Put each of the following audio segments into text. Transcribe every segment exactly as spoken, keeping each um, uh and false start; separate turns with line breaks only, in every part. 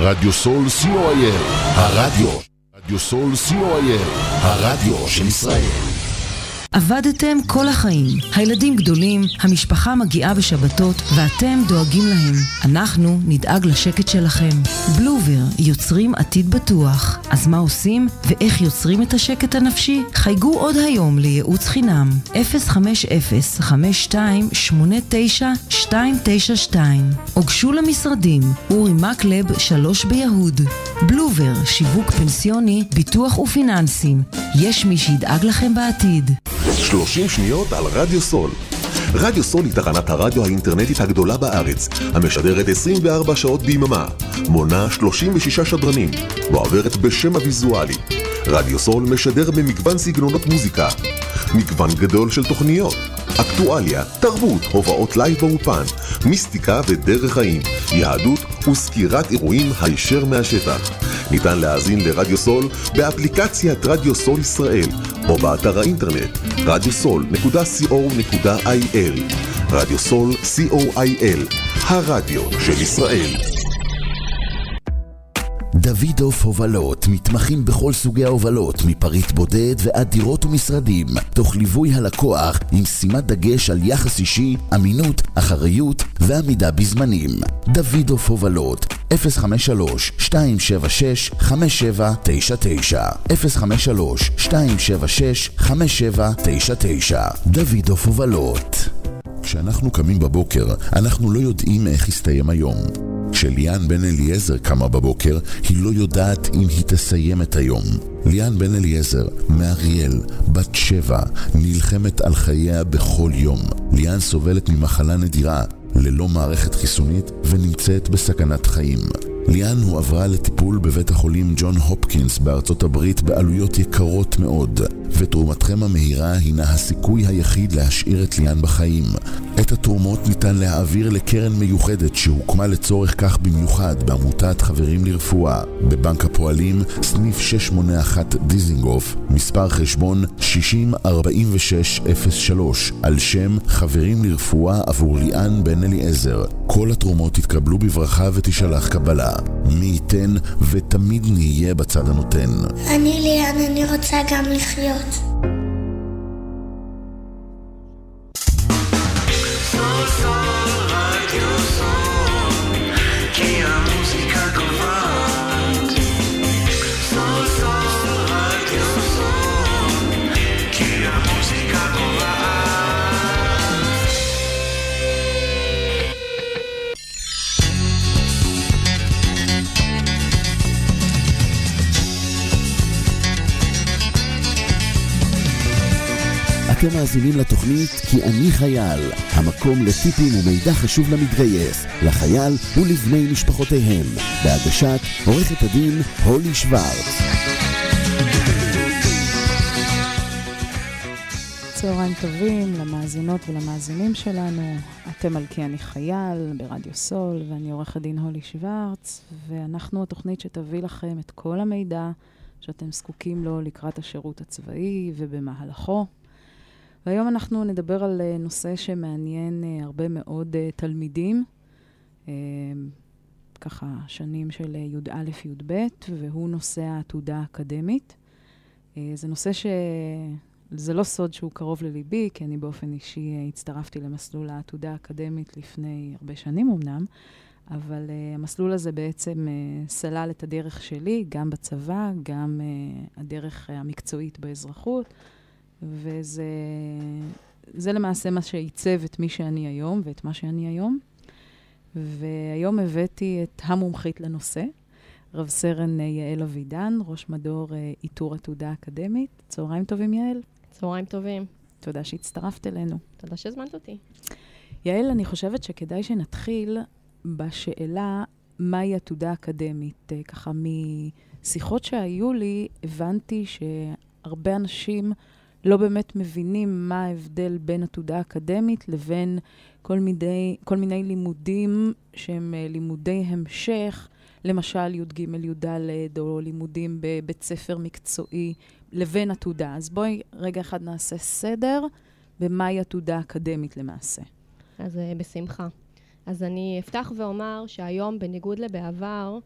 רדיו סול סי או איי אל, הרדיו. רדיו סול סי או איי אל, הרדיו של ישראל.
עבדתם כל החיים. הילדים גדולים, המשפחה מגיעה בשבתות, ואתם דואגים להם. אנחנו נדאג לשקט שלכם. בלובר, יוצרים עתיד בטוח. אז מה עושים ואיך יוצרים את השקט הנפשי? חייגו עוד היום לייעוץ חינם. אפס חמש אפס חמש שתיים שמונה תשע שתיים תשע שתיים. הוגשו למשרדים אורי מקלב שלוש ביהוד. בלובר, שיווק פנסיוני, ביטוח ופיננסים. יש מי שידאג לכם בעתיד.
שלושים שניות על רדיו סול. רדיו סול היא תחנת הרדיו האינטרנטית הגדולה בארץ, המשדרת עשרים וארבע שעות ביממה, מונה שלושים ושישה שדרנים, ועוברת בשם הוויזואלי. רדיו סול משדר במגוון סגנונות מוזיקה, מגוון גדול של תוכניות, אקטואליה, תרבות, הובאות לייב באופן, מיסטיקה ודרך חיים, יהדות וסקירת אירועים הישר מהשטח. ניתן להאזין לרדיו סול באפליקציית רדיו סול ישראל או באתר האינטרנט רדיו סול נקודה סי או נקודה איי אל. רדיו סול סי או איי אל, הרדיו של ישראל.
דוידוף הובלות, מתמחים בכל סוגי ההובלות, מפריט בודד ועד דירות ומשרדים, תוך ליווי הלקוח עם שימת דגש על יחס אישי, אמינות, אחריות ועמידה בזמנים. דוידוף הובלות, אפס חמש שלוש שתיים שבע שש חמש שבע תשע תשע, אפס חמש שלוש שתיים שבע שש חמש שבע תשע תשע. דוידוף הובלות. כשאנחנו קמים בבוקר, אנחנו לא יודעים איך יסתיים היום. כשליאן בן אליעזר קמה בבוקר, היא לא יודעת אם היא תסיים את היום. ליאן בן אליעזר, מאריאל, בת שבע, נלחמת על חייה בכל יום. ליאן סובלת ממחלה נדירה, ללא מערכת חיסונית, ונמצאת בסכנת חיים. ליאן הועברה לטיפול בבית החולים ג'ון הופקינס בארצות הברית בעלויות יקרות מאוד, ותרומתכם המהירה הינה הסיכוי היחיד להשאיר את ליאן בחיים. את התרומות ניתן להעביר לקרן מיוחדת שהוקמה לצורך כך במיוחד בעמותת חברים לרפואה, בבנק הפועלים, סניף שש שמונה אחת דיזינגוף, מספר חשבון שישים ארבעים ושש אפס שלוש, על שם חברים לרפואה עבור ליאן בן אליעזר. כל התרומות יתקבלו בברכה ותשלח קבלה. מי ייתן ותמיד נהיה בצד הנותן.
אני ליאן, אני רוצה גם לחיות.
אתם מאזינים לתוכנית כי אני חייל, המקום לטיפים ומידע חשוב למתגייס, לחייל ולבני משפחותיהם, בהגשת עורכת הדין הולי שוורץ.
צהריים טובים למאזינות ולמאזינים שלנו. אתם על כי אני חייל ברדיו סול, ואני עורכת דין הולי שוורץ, ואנחנו התוכנית שתביא לכם את כל המידע שאתם זקוקים לו לקראת השירות הצבאי ובמהלכו. והיום אנחנו נדבר על נושא שמעניין הרבה מאוד תלמידים, ככה שנים של י"א י"ב, והוא נושא העתודה האקדמית. זה נושא ש... זה לא סוד שהוא קרוב לליבי, כי אני באופן אישי הצטרפתי למסלול העתודה האקדמית לפני הרבה שנים אמנם, אבל uh, המסלול הזה בעצם uh, סלל את הדרך שלי, גם בצבא, גם uh, הדרך uh, המקצועית באזרחות, וזה זה למעשה מה שעיצב את מי שאני היום ואת מה שאני היום. והיום הבאתי את המומחית לנושא, רב סרן יעל אבידן, ראש מדור uh, איתור עתודה אקדמית. צהריים טובים, יעל.
צהריים טובים.
תודה שהצטרפת אלינו.
תודה שהזמנת אותי.
יעל, אני חושבת שכדאי שנתחיל בשאלה מהי עתודה אקדמית. ככה משיחות שהיו לי, הבנתי שהרבה אנשים לא באמת מבינים מה ההבדל בין עתודה אקדמית לבין כל מיני, כל מיני לימודים שהם לימודי המשך, למשל י"ג י"ד או לימודים בבית ספר מקצועי, לבין עתודה. אז בואי רגע אחד נעשה סדר במהי עתודה אקדמית למעשה.
אז בשמחה. אז אני אפתח ואומר שהיום, בניגוד לבעבר,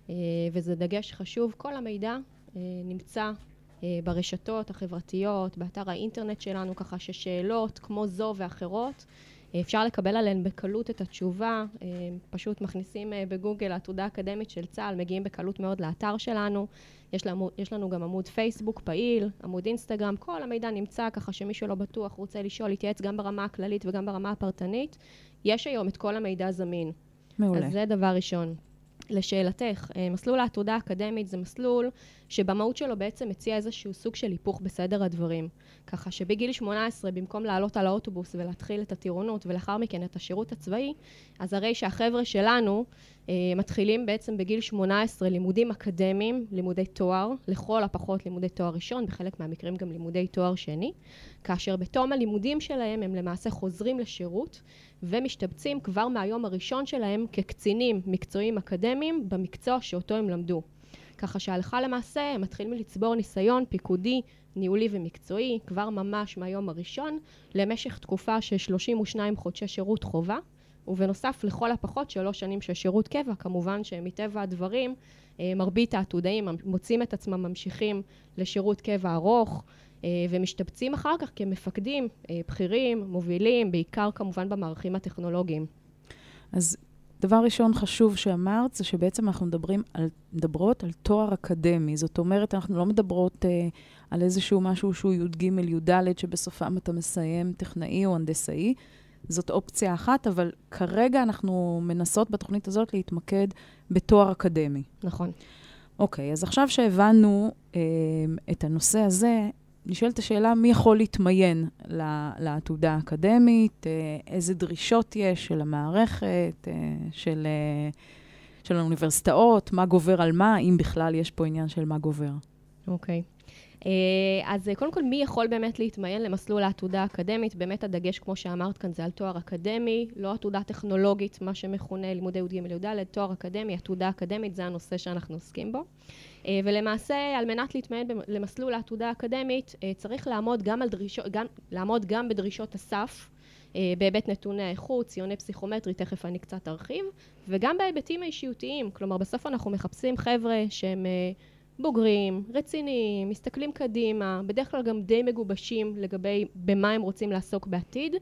וזה דגש חשוב. כל המידע נמצא ברשתות החברתיות, באתר האינטרנט שלנו, ככה ששאלות כמו זו ואחרות, אפשר לקבל עליהן בקלות את התשובה, פשוט מכניסים בגוגל העתודה האקדמית של צה"ל, מגיעים בקלות מאוד לאתר שלנו, יש לנו, יש לנו גם עמוד פייסבוק פעיל, עמוד אינסטגרם, כל המידע נמצא ככה שמישהו לא בטוח, רוצה לשאול, להתייעץ גם ברמה הכללית וגם ברמה הפרטנית, יש היום את כל המידע זמין. מעולה. אז זה דבר ראשון. לשאלתך, מסלול העתודה האקדמית זה מסלול שבמהות שלו בעצם מציע איזשהו סוג של היפוך בסדר הדברים. ככה שבגיל שמונה עשרה, במקום לעלות על האוטובוס ולהתחיל את הטירונות ולאחר מכן את השירות הצבאי, אז הרי שהחבר'ה שלנו אה, מתחילים בעצם בגיל שמונה עשרה לימודים אקדמיים, לימודי תואר, לכל הפחות לימודי תואר ראשון, בחלק מהמקרים גם לימודי תואר שני, כאשר בתום הלימודים שלהם הם למעשה חוזרים לשירות, ומשתבצים כבר מהיום הראשון שלהם כקצינים מקצועיים אקדמיים במקצוע שאותו הם למדו. ככה שההלכה למעשה הם מתחילים לצבור ניסיון פיקודי, ניהולי ומקצועי, כבר ממש מהיום הראשון, למשך תקופה של שלושים ושניים חודשי שירות חובה, ובנוסף לכל הפחות שלוש שנים של שירות קבע, כמובן שמטבע הדברים, מרבית העתודאים מוצאים את עצמם ממשיכים לשירות קבע ארוך, ומשתבצים אחר כך כמפקדים, בכירים, מובילים, בעיקר כמובן במערכים הטכנולוגיים.
אז דבר ראשון חשוב שאמרת, זה שבעצם אנחנו מדברים על, מדברות על תואר אקדמי. זאת אומרת, אנחנו לא מדברות אה, על איזשהו משהו שהוא י' ג' י' ד' שבסופם אתה מסיים טכנאי או הנדסאי. זאת אופציה אחת, אבל כרגע אנחנו מנסות בתוכנית הזאת להתמקד בתואר אקדמי.
נכון.
אוקיי, אז עכשיו שהבנו אה, את הנושא הזה, נשאלת השאלה מי יכול להתמיין לעתודה האקדמית, איזה דרישות יש של המערכת, של, של האוניברסיטאות, מה גובר על מה, אם בכלל יש פה עניין של מה גובר.
אוקיי. אז קודם כל, מי יכול באמת להתמיין למסלול העתודה האקדמית? באמת הדגש, כמו שאמרת כאן, זה על תואר אקדמי, לא עתודה טכנולוגית, מה שמכונה לימודי י' ג' י' ד', תואר אקדמי, עתודה אקדמית, זה הנושא שאנחנו עוסקים בו. ולמעשה, על מנת להתמיין למסלול העתודה האקדמית, צריך לעמוד גם, על דרישות, גם, לעמוד גם בדרישות הסף, בהיבט נתוני האיכות, ציוני פסיכומטרי, תכף אני קצת ארחיב, וגם בהיבטים האישיותיים. כלומר, בסוף אנחנו מחפשים חבר'ה שהם בוגרים, רציניים, מסתכלים קדימה, בדרך כלל גם די מגובשים לגבי במה הם רוצים לעסוק בעתיד.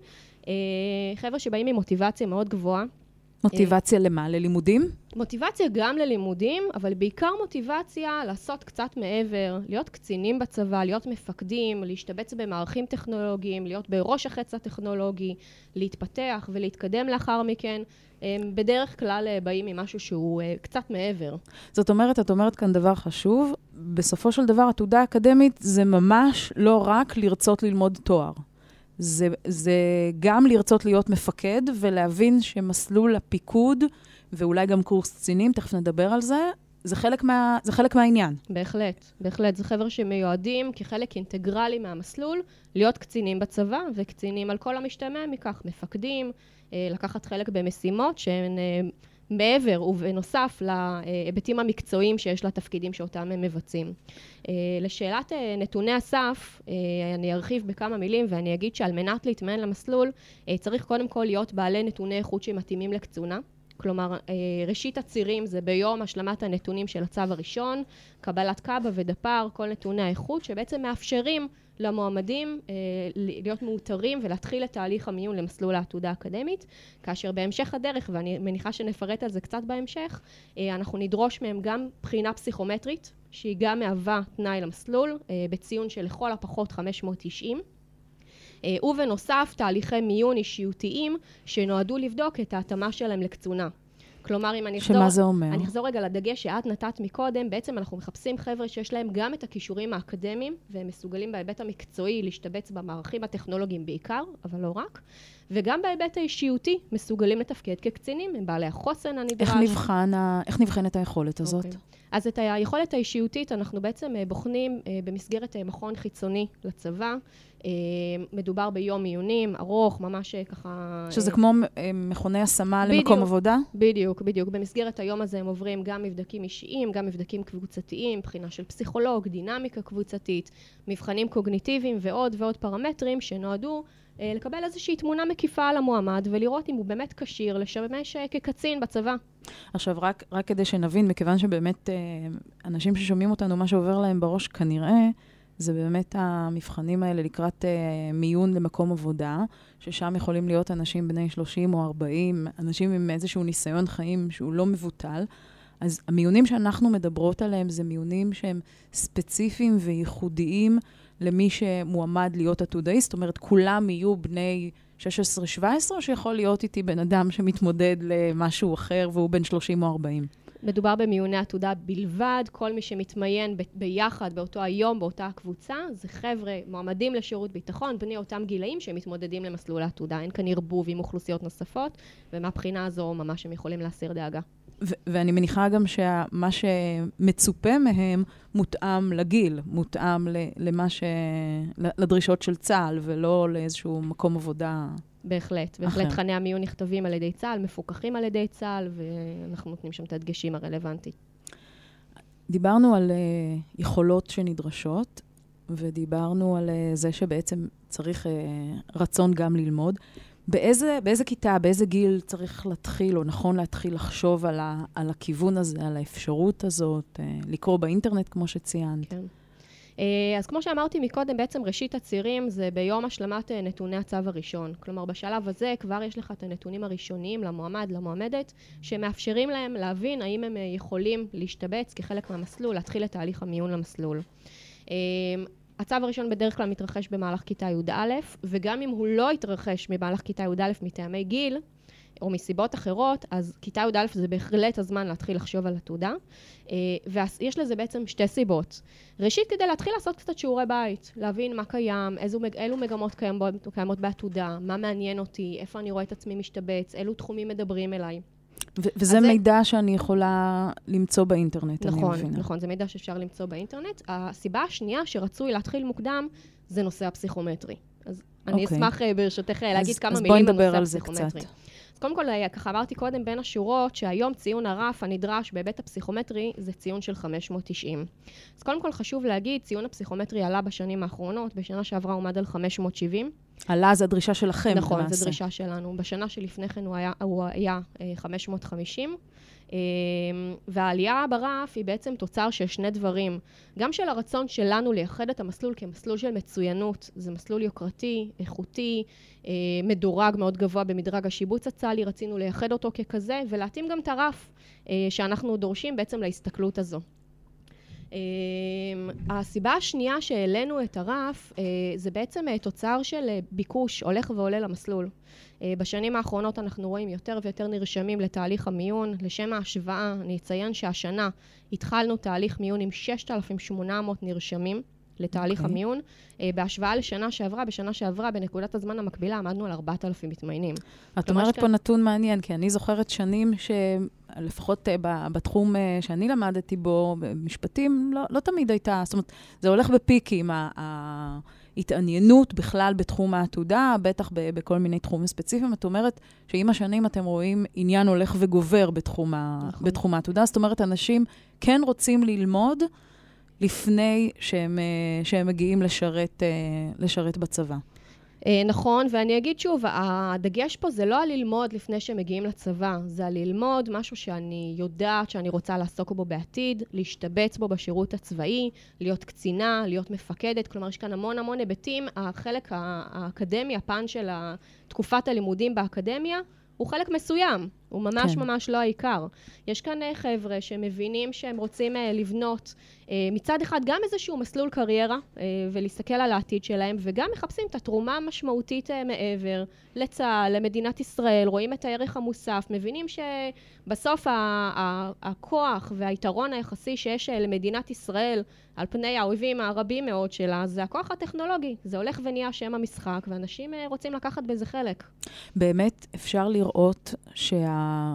חבר'ה שבאים עם מוטיבציה מאוד גבוהה.
מוטיבציה למה? ללימודים?
מוטיבציה גם ללימודים, אבל בעיקר מוטיבציה לעשות קצת מעבר, להיות קצינים בצבא, להיות מפקדים, להשתבץ במערכים טכנולוגיים, להיות בראש החץ הטכנולוגי, להתפתח ולהתקדם לאחר מכן. בדרך כלל באים עם משהו שהוא קצת מעבר.
זאת אומרת, את אומרת כאן דבר חשוב, בסופו של דבר, עתודה אקדמית זה ממש לא רק לרצות ללמוד תואר. זה, זה גם לרצות להיות מפקד ולהבין שמסלול הפיקוד, ואולי גם קורס קצינים, תכף נדבר על זה, זה חלק, מה, זה חלק מהעניין.
בהחלט, בהחלט. זה חבר'ה שמיועדים כחלק אינטגרלי מהמסלול, להיות קצינים בצבא, וקצינים על כל המשתמע מכך, מפקדים, לקחת חלק במשימות שהן מעבר ובנוסף להיבטים המקצועיים שיש לתפקידים שאותם הם מבצעים. לשאלת נתוני הסף, אני ארחיב בכמה מילים ואני אגיד שעל מנת להתמיין למסלול, צריך קודם כל להיות בעלי נתוני איכות שמתאימים לקצונה. כלומר, ראשית הצירים זה ביום השלמת הנתונים של הצו הראשון, קבלת קב"א ודפ"ר, כל נתוני האיכות שבעצם מאפשרים למועמדים להיות מאותרים ולהתחיל את תהליך המיון למסלול העתודה האקדמית, כאשר בהמשך הדרך, ואני מניחה שנפרט על זה קצת בהמשך, אנחנו נדרוש מהם גם בחינה פסיכומטרית, שהיא גם מהווה תנאי למסלול, בציון של לכל הפחות חמש מאות תשעים, ובנוסף תהליכי מיון אישיותיים שנועדו לבדוק את ההתאמה שלהם לקצונה. כלומר, אם אני אחזור,
שמה זה אומר?
אני אחזור רגע לדגש שאת נתת מקודם, בעצם אנחנו מחפשים חבר'ה שיש להם גם את הכישורים האקדמיים, והם מסוגלים בהיבט המקצועי להשתבץ במערכים הטכנולוגיים בעיקר, אבל לא רק, וגם בהיבט האישיותי מסוגלים לתפקד כקצינים, הם בעלי החוסן הנדרש.
איך נבחן, איך נבחנת היכולת הזאת? Okay.
אז את היכולת האישיותית אנחנו בעצם בוחנים במסגרת מכון חיצוני לצבא, מדובר ביום מיונים ארוך, ממש ככה...
שזה כמו מכוני השמה למקום עבודה?
בדיוק, בדיוק. במסגרת היום הזה הם עוברים גם מבדקים אישיים, גם מבדקים קבוצתיים, בחינה של פסיכולוג, דינמיקה קבוצתית, מבחנים קוגניטיביים ועוד ועוד פרמטרים שנועדו לקבל איזושהי תמונה מקיפה על המועמד ולראות אם הוא באמת כשיר לשמש כקצין בצבא.
עכשיו, רק, רק כדי שנבין, מכיוון שבאמת אנשים ששומעים אותנו, מה שעובר להם בראש כנראה, זה באמת המבחנים האלה לקראת uh, מיון למקום עבודה, ששם יכולים להיות אנשים בני שלושים או ארבעים, אנשים עם איזשהו ניסיון חיים שהוא לא מבוטל. אז המיונים שאנחנו מדברות עליהם זה מיונים שהם ספציפיים וייחודיים למי שמועמד להיות עתודאי. זאת אומרת, כולם יהיו בני שש עשרה שבע עשרה, או שיכול להיות איתי בן אדם שמתמודד למשהו אחר והוא בן שלושים או ארבעים.
מדובר במיוני עתודה בלבד, כל מי שמתמיין ב- ביחד באותו היום, באותה הקבוצה, זה חבר'ה מועמדים לשירות ביטחון, בני אותם גילאים שמתמודדים למסלול העתודה. אין כאן ערבוב עם אוכלוסיות נוספות, ומהבחינה הזו ממש הם יכולים להסיר דאגה.
ו- ואני מניחה גם שמה שמצופה מהם מותאם לגיל, מותאם ל- למה ש... לדרישות של צה"ל, ולא לאיזשהו מקום עבודה...
בהחלט, בהחלט תכני המיון נכתבים על ידי צה"ל, מפוקחים על ידי צה"ל, ואנחנו נותנים שם את הדגשים הרלוונטיים.
דיברנו על uh, יכולות שנדרשות, ודיברנו על uh, זה שבעצם צריך uh, רצון גם ללמוד. באיזה, באיזה כיתה, באיזה גיל צריך להתחיל, או נכון להתחיל לחשוב על, ה, על הכיוון הזה, על האפשרות הזאת, uh, לקרוא באינטרנט כמו שציינת?
כן. אז כמו שאמרתי מקודם, בעצם ראשית הצירים זה ביום השלמת נתוני הצו הראשון. כלומר, בשלב הזה כבר יש לך את הנתונים הראשוניים למועמד, למועמדת, שמאפשרים להם להבין האם הם יכולים להשתבץ כחלק מהמסלול, להתחיל את תהליך המיון למסלול. הצו הראשון בדרך כלל מתרחש במהלך כיתה י"א, וגם אם הוא לא יתרחש במהלך כיתה י"א מטעמי גיל, או מסיבות אחרות, אז כיתה י"א זה בהחלט הזמן להתחיל לחשוב על עתודה, ויש לזה בעצם שתי סיבות. ראשית, כדי להתחיל לעשות קצת שיעורי בית, להבין מה קיים, איזו, אילו מגמות קיימות, קיימות בעתודה, מה מעניין אותי, איפה אני רואה את עצמי משתבץ, אילו תחומים מדברים אליי.
ו- וזה מידע זה... שאני יכולה למצוא באינטרנט,
נכון,
אני מבינה.
נכון, זה מידע שאפשר למצוא באינטרנט. הסיבה השנייה שרצוי להתחיל מוקדם, זה נושא הפסיכומטרי. אז אני okay. אשמח ברשותך להגיד כמה מילים בנושא הפסיכומטרי. אז קודם כל, ככה אמרתי קודם בין השורות, שהיום ציון הרף הנדרש בהיבט הפסיכומטרי זה ציון של חמש מאות תשעים. אז קודם כל חשוב להגיד, ציון הפסיכומטרי עלה בשנים האחרונות, בשנה שעברה עומד על חמש מאות שבעים.
עלה, זו הדרישה שלכם.
נכון,
למעשה.
זו דרישה שלנו. בשנה שלפני כן הוא היה, הוא היה חמש מאות וחמישים. והעלייה ברף היא בעצם תוצר של שני דברים. גם של הרצון שלנו לייחד את המסלול כמסלול של מצוינות. זה מסלול יוקרתי, איכותי, מדורג מאוד גבוה במדרג השיבוץ הצה"לי. רצינו לייחד אותו ככזה, ולהתאים גם את הרף שאנחנו דורשים בעצם להסתכלות הזו. הסיבה השנייה שהעלינו את הרף זה בעצם תוצר של ביקוש הולך ועולה למסלול. בשנים האחרונות אנחנו רואים יותר ויותר נרשמים לתהליך המיון. לשם ההשוואה, אני אציין שהשנה התחלנו תהליך מיון עם שישת אלפים ושמונה מאות נרשמים לתהליך okay. המיון. בהשוואה לשנה שעברה, בשנה שעברה, בנקודת הזמן המקבילה, עמדנו על ארבעת אלפים מתמיינים.
את אומרת פה נתון מעניין, כי אני זוכרת שנים שלפחות בתחום שאני למדתי בו, במשפטים, לא, לא תמיד הייתה, זאת אומרת, זה הולך בפיקים, ההתעניינות בכלל בתחום העתודה, בטח בכל מיני תחומים ספציפיים. את אומרת שעם השנים אתם רואים עניין הולך וגובר בתחום, נכון. בתחום העתודה, זאת אומרת, אנשים כן רוצים ללמוד, לפני שהם, שהם מגיעים לשרת, לשרת בצבא.
נכון, ואני אגיד שוב, הדגש פה זה לא על ללמוד לפני שהם מגיעים לצבא, זה על ללמוד משהו שאני יודעת שאני רוצה לעסוק בו בעתיד, להשתבץ בו בשירות הצבאי, להיות קצינה, להיות מפקדת, כלומר יש כאן המון המון היבטים. החלק האקדמי, הפן של תקופת הלימודים באקדמיה, הוא חלק מסוים, הוא ממש כן. ממש לא העיקר. יש כאן חבר'ה שמבינים שהם רוצים לבנות מצד אחד גם איזשהו מסלול קריירה ולהסתכל על העתיד שלהם, וגם מחפשים את התרומה המשמעותית מעבר לצה"ל, למדינת ישראל, רואים את הערך המוסף, מבינים שבסוף הכוח והיתרון היחסי שיש למדינת ישראל על פני האויבים הרבים מאוד שלה, זה הכוח הטכנולוגי. זה הולך ונהיה שם המשחק, ואנשים רוצים לקחת בזה חלק.
באמת אפשר לראות שה...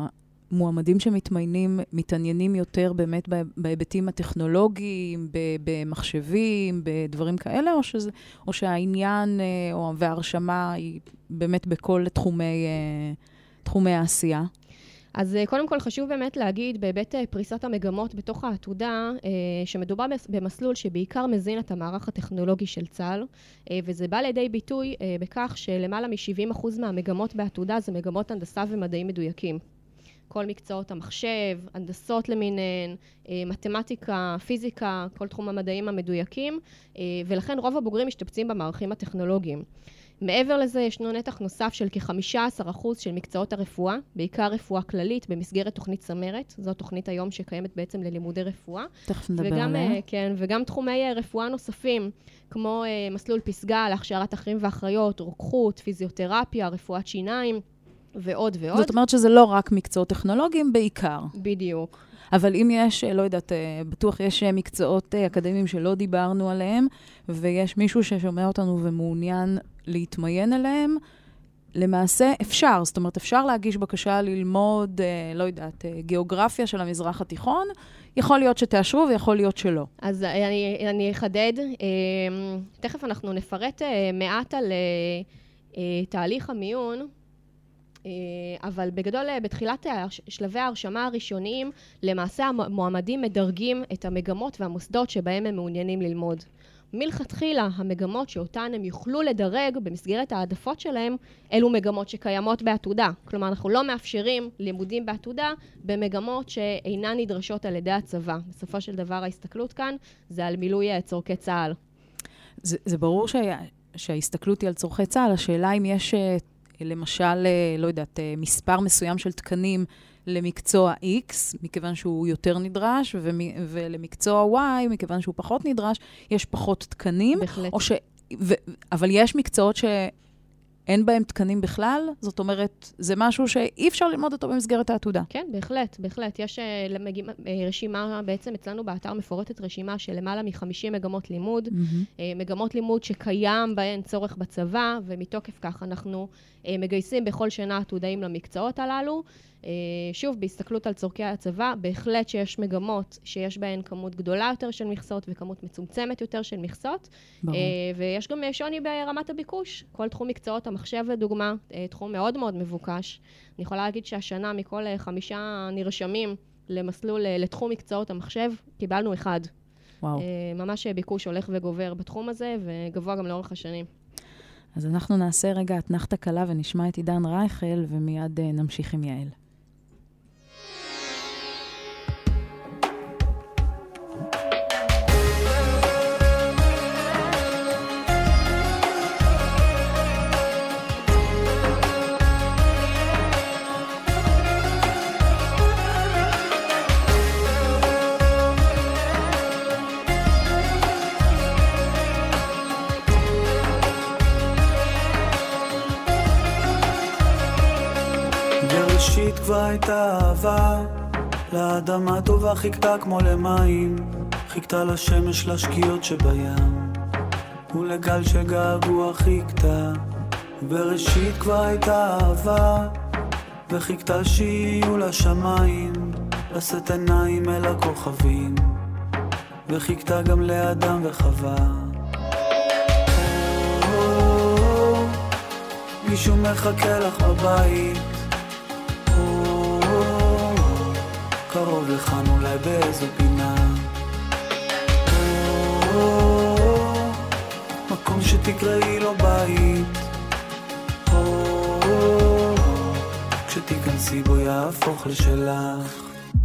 מועמדים שמתמיינים, מתעניינים יותר באמת בהיבטים הטכנולוגיים, במחשבים, בדברים כאלה, או, שזה, או שהעניין או, וההרשמה היא באמת בכל תחומי, תחומי העשייה?
אז קודם כל חשוב באמת להגיד, בהיבט פריסת המגמות בתוך העתודה, שמדובר במסלול שבעיקר מזין את המערך הטכנולוגי של צה"ל, וזה בא לידי ביטוי בכך שלמעלה מ-שבעים אחוז מהמגמות בעתודה זה מגמות הנדסה ומדעים מדויקים. כל מקצועות המחשב, הנדסות למיניהן, מתמטיקה, פיזיקה, כל תחום המדעים המדויקים, ולכן רוב הבוגרים משתבצים במערכים הטכנולוגיים. מעבר לזה ישנו נתח נוסף של כ-חמישה עשר אחוז של מקצועות הרפואה, בעיקר רפואה כללית במסגרת תוכנית צמרת, זו תוכנית היום שקיימת בעצם ללימודי רפואה.
תכף נדבר
וגם,
עליה.
כן, וגם תחומי רפואה נוספים, כמו מסלול פסגה להכשרת אחים ואחיות, רוקחות, פיזיותרפיה, רפואת שיניים, ועוד ועוד.
זאת אומרת שזה לא רק מקצועות טכנולוגיים, בעיקר.
בדיוק.
אבל אם יש, לא יודעת, בטוח יש מקצועות אקדמיים שלא דיברנו עליהם, ויש מישהו ששומע אותנו ומעוניין להתמיין עליהם, למעשה אפשר. זאת אומרת, אפשר להגיש בקשה ללמוד, לא יודעת, גיאוגרפיה של המזרח התיכון. יכול להיות שתאשרו ויכול להיות שלא.
אז אני, אני אחדד. תכף אנחנו נפרט מעט על תהליך המיון, אבל בגדול, בתחילת שלבי ההרשמה הראשוניים, למעשה המועמדים מדרגים את המגמות והמוסדות שבהם הם מעוניינים ללמוד. מלכתחילה, המגמות שאותן הם יוכלו לדרג במסגרת העדפות שלהם, אלו מגמות שקיימות בעתודה. כלומר, אנחנו לא מאפשרים לימודים בעתודה במגמות שאינן נדרשות על ידי הצבא. בסופו של דבר, ההסתכלות כאן זה על מילוי צורכי צה"ל.
זה, זה ברור שה, שההסתכלות היא על צורכי צה"ל. השאלה אם יש, למשל, לא יודעת, מספר מסוים של תקנים למקצוע X, מכיוון שהוא יותר נדרש, ולמקצוע Y, מכיוון שהוא פחות נדרש, יש פחות תקנים.
בהחלט.
או ש... ו... אבל יש מקצועות שאין בהם תקנים בכלל, זאת אומרת, זה משהו שאי אפשר ללמוד אותו במסגרת העתודה.
כן, בהחלט, בהחלט. יש למג... רשימה, בעצם אצלנו באתר מפורטת רשימה של למעלה מ-חמישים מגמות לימוד, mm-hmm. מגמות לימוד שקיים בהן צורך בצבא, ומתוקף כך אנחנו מגייסים בכל שנה עתודאים למקצועות הללו. שוב, בהסתכלות על צורכי הצבא, בהחלט שיש מגמות שיש בהן כמות גדולה יותר של מכסות וכמות מצומצמת יותר של מכסות. ברור. ויש גם שוני ברמת הביקוש. כל תחום מקצועות המחשב לדוגמה, תחום מאוד מאוד מבוקש. אני יכולה להגיד שהשנה מכל חמישה נרשמים למסלול לתחום מקצועות המחשב, קיבלנו אחד.
וואו.
ממש ביקוש הולך וגובר בתחום הזה, וגבוה גם לאורך השנים.
אז אנחנו נעשה רגע אתנחתה קלה ונשמע את עידן רייכל, ומיד נמשיך עם יעל.
כבר הייתה אהבה, לאדמה טובה חיכתה כמו למים, חיכתה לשמש לשקיעות שבים, ולגל שגעגוע חיכתה. בראשית כבר הייתה אהבה, וחיכתה שיהיו לשמיים, לשאת עיניים אל הכוכבים, וחיכתה גם לאדם וחווה. מישהו מחכה לך בבית, קרוב לכאן אולי באיזו פינה, מקום שתקראי לו בית, כשתיכנסי בו יהפוך לשלך.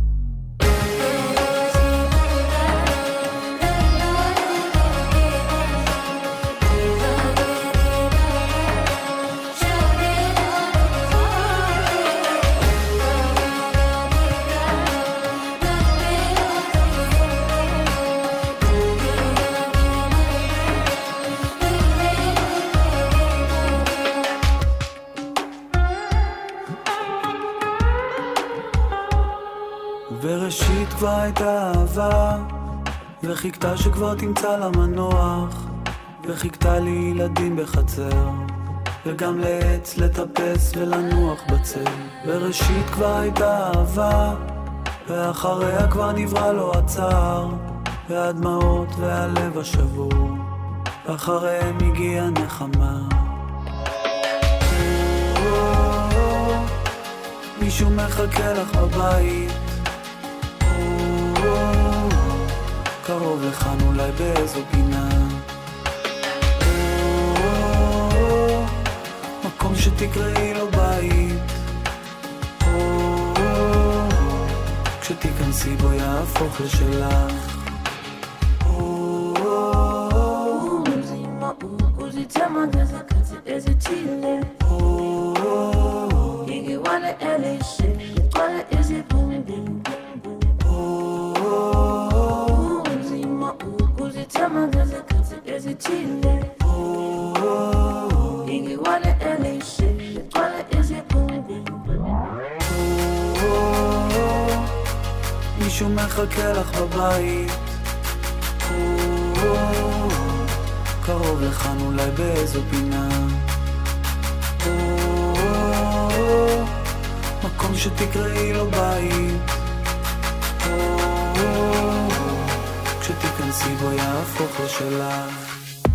בראשית כבר הייתה אהבה, וחיכתה שכבר תמצא לה מנוח, וחיכתה לי ילדים בחצר, וגם לעץ לטפס ולנוח בצל. בראשית כבר הייתה אהבה, ואחריה כבר נברא לו הצער, והדמעות והלב השבור, ואחריהם הגיעה נחמה. מישהו מחכה לך בבית, קרוב לכאן אולי באיזו פינה, מקום שתקראי לו בית, כשתיכנסי בו יהפוך לשלך. מישהו מחכה לך בבית, קרוב לכאן אולי באיזו פינה, מקום שתקראי לו בית, כשתיכנסי בו יהפוך לשלך.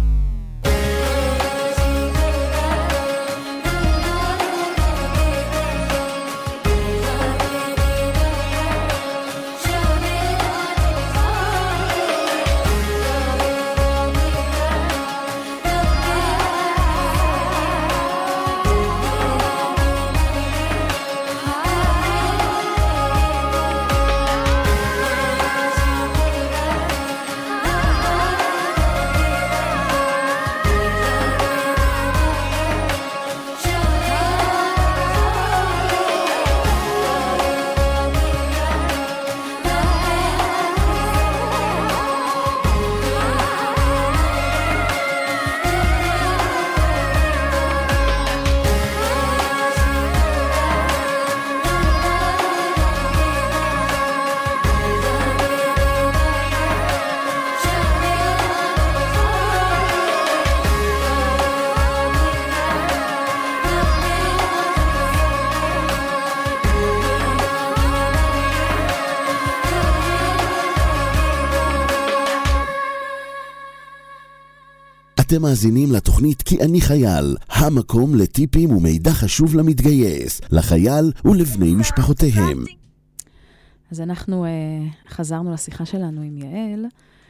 אתם מאזינים לתוכנית כי אני חייל, המקום לטיפים ומידע חשוב למתגייס, לחייל ולבני משפחותיהם.
אז אנחנו uh, חזרנו לשיחה שלנו עם יעל,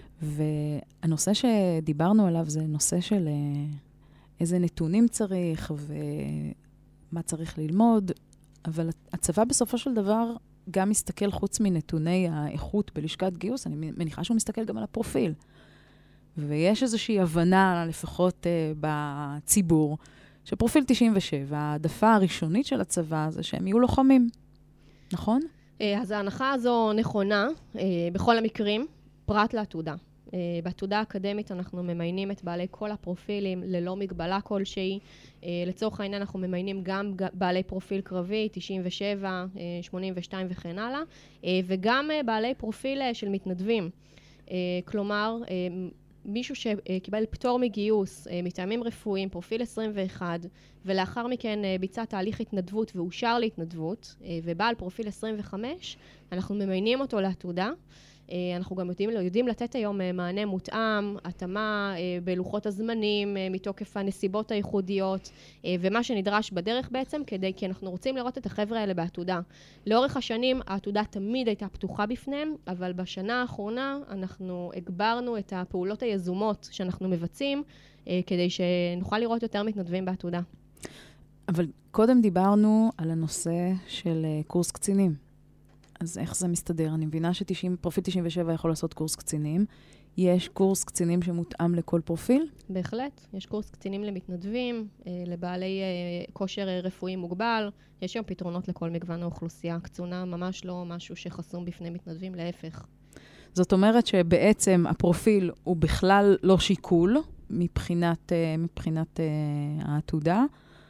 והנושא שדיברנו עליו זה נושא של uh, איזה נתונים צריך ומה צריך ללמוד, אבל הצבא בסופו של דבר גם מסתכל חוץ מנתוני האיכות בלשכת גיוס, אני מניחה שהוא מסתכל גם על הפרופיל. ויש איזושהי הבנה, לפחות uh, בציבור, שפרופיל תשעים ושבע, העדפה הראשונית של הצבא זה שהם יהיו לוחמים. נכון?
אז ההנחה הזו נכונה uh, בכל המקרים, פרט לעתודה. Uh, בעתודה האקדמית אנחנו ממיינים את בעלי כל הפרופילים ללא מגבלה כלשהי. Uh, לצורך העניין אנחנו ממיינים גם בעלי פרופיל קרבי, תשעים ושבע, uh, שמונים ושתיים וכן הלאה, uh, וגם uh, בעלי פרופיל uh, של מתנדבים. Uh, כלומר, uh, מישהו שקיבל פטור מגיוס, מטעמים רפואיים, פרופיל עשרים ואחת, ולאחר מכן ביצע תהליך התנדבות ואושר להתנדבות, ובעל פרופיל עשרים וחמש, אנחנו ממיינים אותו לעתודה. אנחנו גם יודעים, יודעים לתת היום מענה מותאם, התאמה בלוחות הזמנים, מתוקף הנסיבות הייחודיות, ומה שנדרש בדרך בעצם, כדי, כי אנחנו רוצים לראות את החבר'ה האלה בעתודה. לאורך השנים, העתודה תמיד הייתה פתוחה בפניהם, אבל בשנה האחרונה אנחנו הגברנו את הפעולות היזומות שאנחנו מבצעים, כדי שנוכל לראות יותר מתנדבים בעתודה.
אבל קודם דיברנו על הנושא של קורס קצינים. אז איך זה מסתדר? אני מבינה שפרופיל תשעים ושבע יכול לעשות קורס קצינים. יש קורס קצינים שמותאם לכל פרופיל?
בהחלט. יש קורס קצינים למתנדבים, לבעלי כושר רפואי מוגבל. יש היום פתרונות לכל מגוון האוכלוסייה. קצונה ממש לא משהו שחסום בפני מתנדבים, להפך.
זאת אומרת שבעצם הפרופיל הוא בכלל לא שיקול מבחינת, מבחינת העתודה,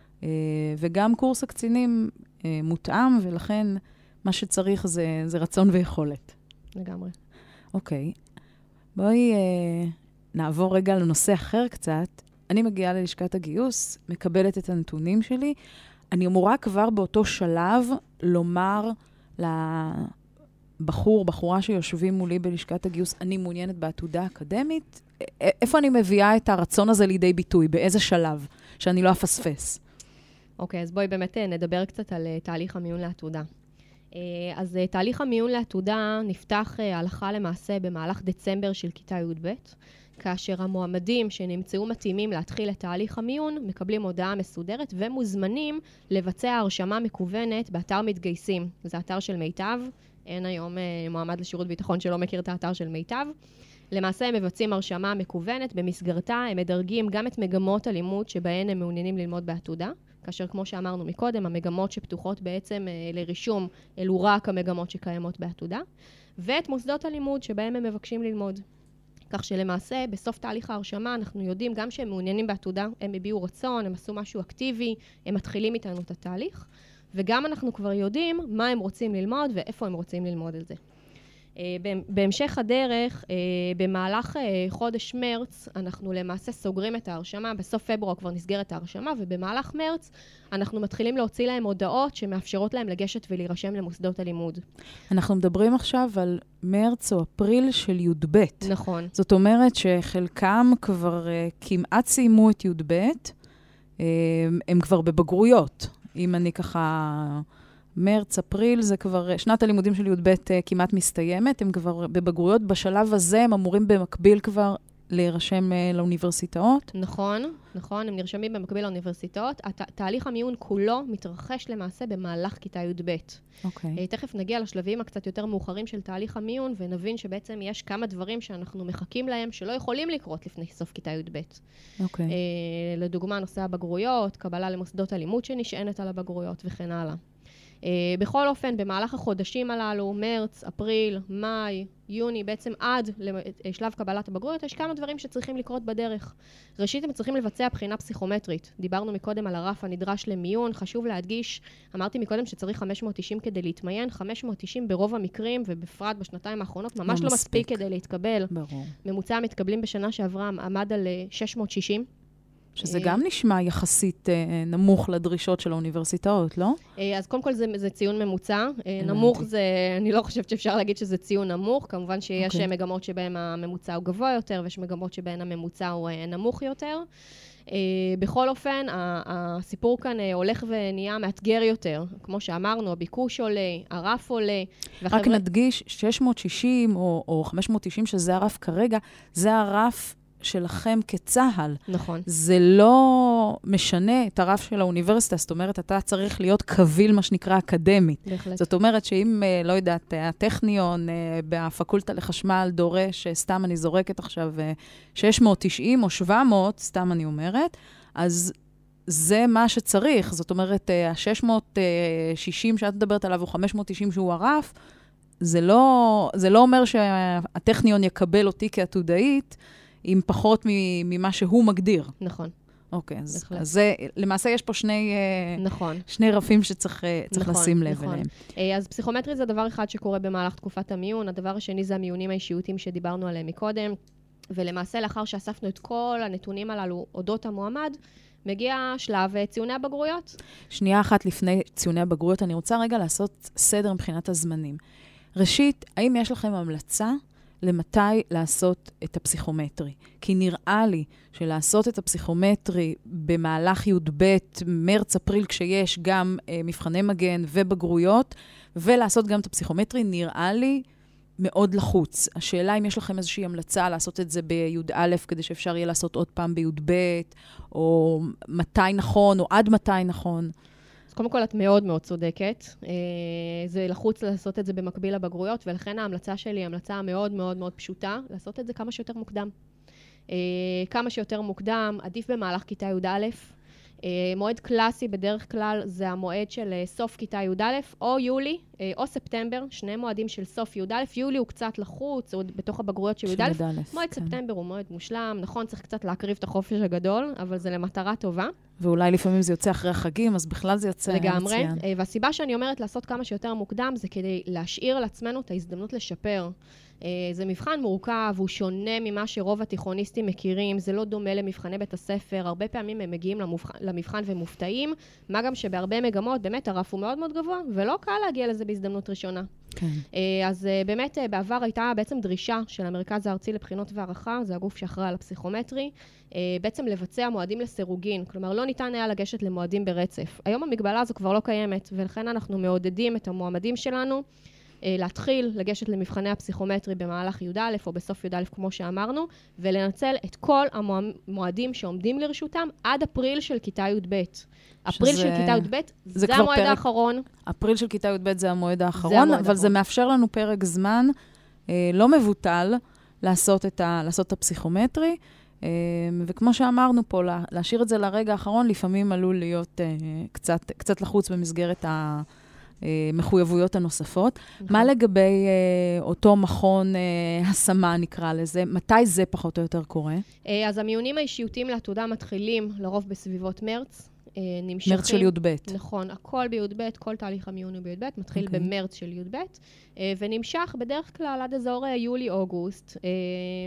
וגם קורס הקצינים מותאם, ולכן מה שצריך זה, זה רצון ויכולת.
לגמרי.
אוקיי. בואי אה, נעבור רגע לנושא אחר קצת. אני מגיעה ללשכת הגיוס, מקבלת את הנתונים שלי, אני אמורה כבר באותו שלב לומר לבחור, בחורה שיושבים מולי בלשכת הגיוס, אני מעוניינת בעתודה אקדמית, איפה אני מביאה את הרצון הזה לידי ביטוי? באיזה שלב? שאני לא אפספס.
אוקיי, אז בואי באמת נדבר קצת על תהליך המיון לעתודה. אז תהליך המיון לעתודה נפתח הלכה למעשה במהלך דצמבר של כיתה י' ב', כאשר המועמדים שנמצאו מתאימים להתחיל את תהליך המיון, מקבלים הודעה מסודרת ומוזמנים לבצע הרשמה מקוונת באתר מתגייסים. זה אתר של מיטב, אין היום מועמד לשירות ביטחון שלא מכיר את האתר של מיטב. למעשה הם מבצעים הרשמה מקוונת, במסגרתה הם מדרגים גם את מגמות הלימוד שבהן הם מעוניינים ללמוד בעתודה, כאשר כמו שאמרנו מקודם, המגמות שפתוחות בעצם לרישום אלו רק המגמות שקיימות בעתודה, ואת מוסדות הלימוד שבהם הם מבקשים ללמוד. כך שלמעשה, בסוף תהליך ההרשמה, אנחנו יודעים גם שהם מעוניינים בעתודה, הם הביעו רצון, הם עשו משהו אקטיבי, הם מתחילים איתנו את התהליך, וגם אנחנו כבר יודעים מה הם רוצים ללמוד ואיפה הם רוצים ללמוד על זה. בהמשך הדרך, במהלך חודש מרץ, אנחנו למעשה סוגרים את ההרשמה, בסוף פברואר כבר נסגרת ההרשמה, ובמהלך מרץ אנחנו מתחילים להוציא להם הודעות שמאפשרות להם לגשת ולהירשם למוסדות הלימוד.
אנחנו מדברים עכשיו על מרץ או אפריל של י' ב'.
נכון.
זאת אומרת שחלקם כבר כמעט סיימו את י' ב', הם כבר בבגרויות. אם אני ככה... מרץ, אפריל, זה כבר, שנת הלימודים של י' ב' כמעט מסתיימת, הם כבר בבגרויות, בשלב הזה הם אמורים במקביל כבר להירשם לאוניברסיטאות.
נכון, נכון, הם נרשמים במקביל לאוניברסיטאות. תהליך המיון כולו מתרחש למעשה במהלך כיתה י' ב'.
אוקיי.
תכף נגיע לשלבים הקצת יותר מאוחרים של תהליך המיון, ונבין שבעצם יש כמה דברים שאנחנו מחכים להם, שלא יכולים לקרות לפני סוף כיתה י' ב'.
אוקיי.
לדוגמה, נושא הבגרויות, קבלה למוסדות הלימוד שנשענת על הבגרויות וכן הלאה. Uh, בכל אופן, במהלך החודשים הללו, מרץ, אפריל, מאי, יוני, בעצם עד לשלב קבלת הבגרויות, יש כמה דברים שצריכים לקרות בדרך. ראשית, הם צריכים לבצע בחינה פסיכומטרית. דיברנו מקודם על הרף הנדרש למיון, חשוב להדגיש, אמרתי מקודם שצריך חמש מאות תשעים כדי להתמיין, חמש מאות תשעים ברוב המקרים, ובפרט בשנתיים האחרונות, ממש לא מספיק כדי להתקבל.
ברור.
ממוצע המתקבלים בשנה שעברה עמד על שש מאות שישים.
שזה גם נשמע יחסית נמוך לדרישות של האוניברסיטאות, לא?
אז קודם כל זה, זה ציון ממוצע. נמוך זה, אני לא חושבת שאפשר להגיד שזה ציון נמוך. כמובן שיש okay. מגמות שבהן הממוצע הוא גבוה יותר, ויש מגמות שבהן הממוצע הוא נמוך יותר. בכל אופן, הסיפור כאן הולך ונהיה מאתגר יותר. כמו שאמרנו, הביקוש עולה, הרף עולה.
והחבר... רק נדגיש, שש מאות שישים או, או חמש מאות תשעים, שזה הרף כרגע, זה הרף שלכם כצהל.
נכון.
זה לא משנה את הרף של האוניברסיטה, זאת אומרת, אתה צריך להיות קביל, מה שנקרא, אקדמית.
בהחלט.
זאת אומרת שאם, לא יודעת, הטכניון בפקולטה לחשמל דורש, סתם אני זורקת עכשיו, שש מאות תשעים או שבע מאות, סתם אני אומרת, אז זה מה שצריך. זאת אומרת, ה-שש מאות שישים שאת מדברת עליו, או חמש מאות תשעים שהוא הרף, זה לא, זה לא אומר שהטכניון יקבל אותי כעתודאית, עם פחות ממה שהוא מגדיר.
נכון.
אוקיי, אז, אז זה, למעשה יש פה שני,
נכון.
שני רפים שצריך נכון, לשים לב
נכון.
אליהם.
אז פסיכומטרי זה דבר אחד שקורה במהלך תקופת המיון, הדבר השני זה המיונים האישיותיים שדיברנו עליהם מקודם, ולמעשה לאחר שאספנו את כל הנתונים הללו אודות המועמד, מגיע שלב ציוני הבגרויות.
שנייה אחת לפני ציוני הבגרויות, אני רוצה רגע לעשות סדר מבחינת הזמנים. ראשית, האם יש לכם המלצה למתי לעשות את הפסיכומטרי? כי נראה לי שלעשות את הפסיכומטרי במהלך י' ב', מרץ, אפריל, כשיש גם אה, מבחני מגן ובגרויות, ולעשות גם את הפסיכומטרי, נראה לי מאוד לחוץ. השאלה אם יש לכם איזושהי המלצה לעשות את זה בי' א', כדי שאפשר יהיה לעשות עוד פעם בי' ב', או מתי נכון, או עד מתי נכון.
קודם כל, את מאוד מאוד צודקת. זה לחוץ לעשות את זה במקביל לבגרויות, ולכן ההמלצה שלי היא המלצה מאוד מאוד מאוד פשוטה, לעשות את זה כמה שיותר מוקדם. כמה שיותר מוקדם, עדיף במהלך כיתה י' א'. מועד קלאסי בדרך כלל זה המועד של סוף כיתה י' א', או יולי, או ספטמבר, שני מועדים של סוף י' א'. יולי הוא קצת לחוץ, הוא בתוך הבגרויות של י' א'. מועד ספטמבר הוא מועד מושלם. נכון, צריך קצת להקריב את החופש הגדול, אבל זה למטרה טובה.
ואולי לפעמים זה יוצא אחרי החגים, אז בכלל זה יוצא
לגמרי. והסיבה שאני אומרת לעשות כמה שיותר מוקדם, זה כדי להשאיר על עצמנו את ההזדמנות לשפר. זה מבחן מורכב, הוא שונה ממה שרוב התיכוניסטים מכירים, זה לא דומה למבחני בית הספר, הרבה פעמים הם מגיעים למבחן ומופתעים, מה גם שבהרבה מגמות באמת הרף הוא מאוד מאוד גבוה, ולא קל להגיע לזה בהזדמנות ראשונה. כן. אז באמת בעבר הייתה בעצם דרישה של המרכז הארצי לבחינות והערכה, זה הגוף שאחראי על הפסיכומטרי, בעצם לבצע מועדים לסירוגין, כלומר לא ניתן היה לגשת למועדים ברצף. היום המגבלה הזו כבר לא קיימת, ולכן אנחנו מעודדים את המועמדים שלנו, להתחיל לגשת למבחני הפסיכומטרי במהלך י' א' או בסוף י' א' כמו שאמרנו, ולנצל את כל המועדים שעומדים לרשותם עד אפריל של כיתה י' ב'. אפריל של כיתה י' ב' זה המועד האחרון.
אפריל של כיתה י' ב' זה המועד האחרון, אבל זה מאפשר לנו פרק זמן לא מבוטל לעשות את הפסיכומטרי, וכמו שאמרנו פה, להשאיר את זה לרגע האחרון, לפעמים עלול להיות קצת לחוץ במסגרת ה... מחויבויות הנוספות. נכון. מה לגבי אה, אותו מכון אה, השמה, נקרא לזה? מתי זה פחות או יותר קורה?
אה, אז המיונים האישיותיים לעתודה מתחילים לרוב בסביבות מרץ. אה, נמשכים...
מרץ של י' ב'.
נכון, הכל בי' ב', כל תהליך המיון הוא בי' ב', מתחיל okay. במרץ של י' ב', אה, ונמשך בדרך כלל עד אזור יולי-אוגוסט. אה,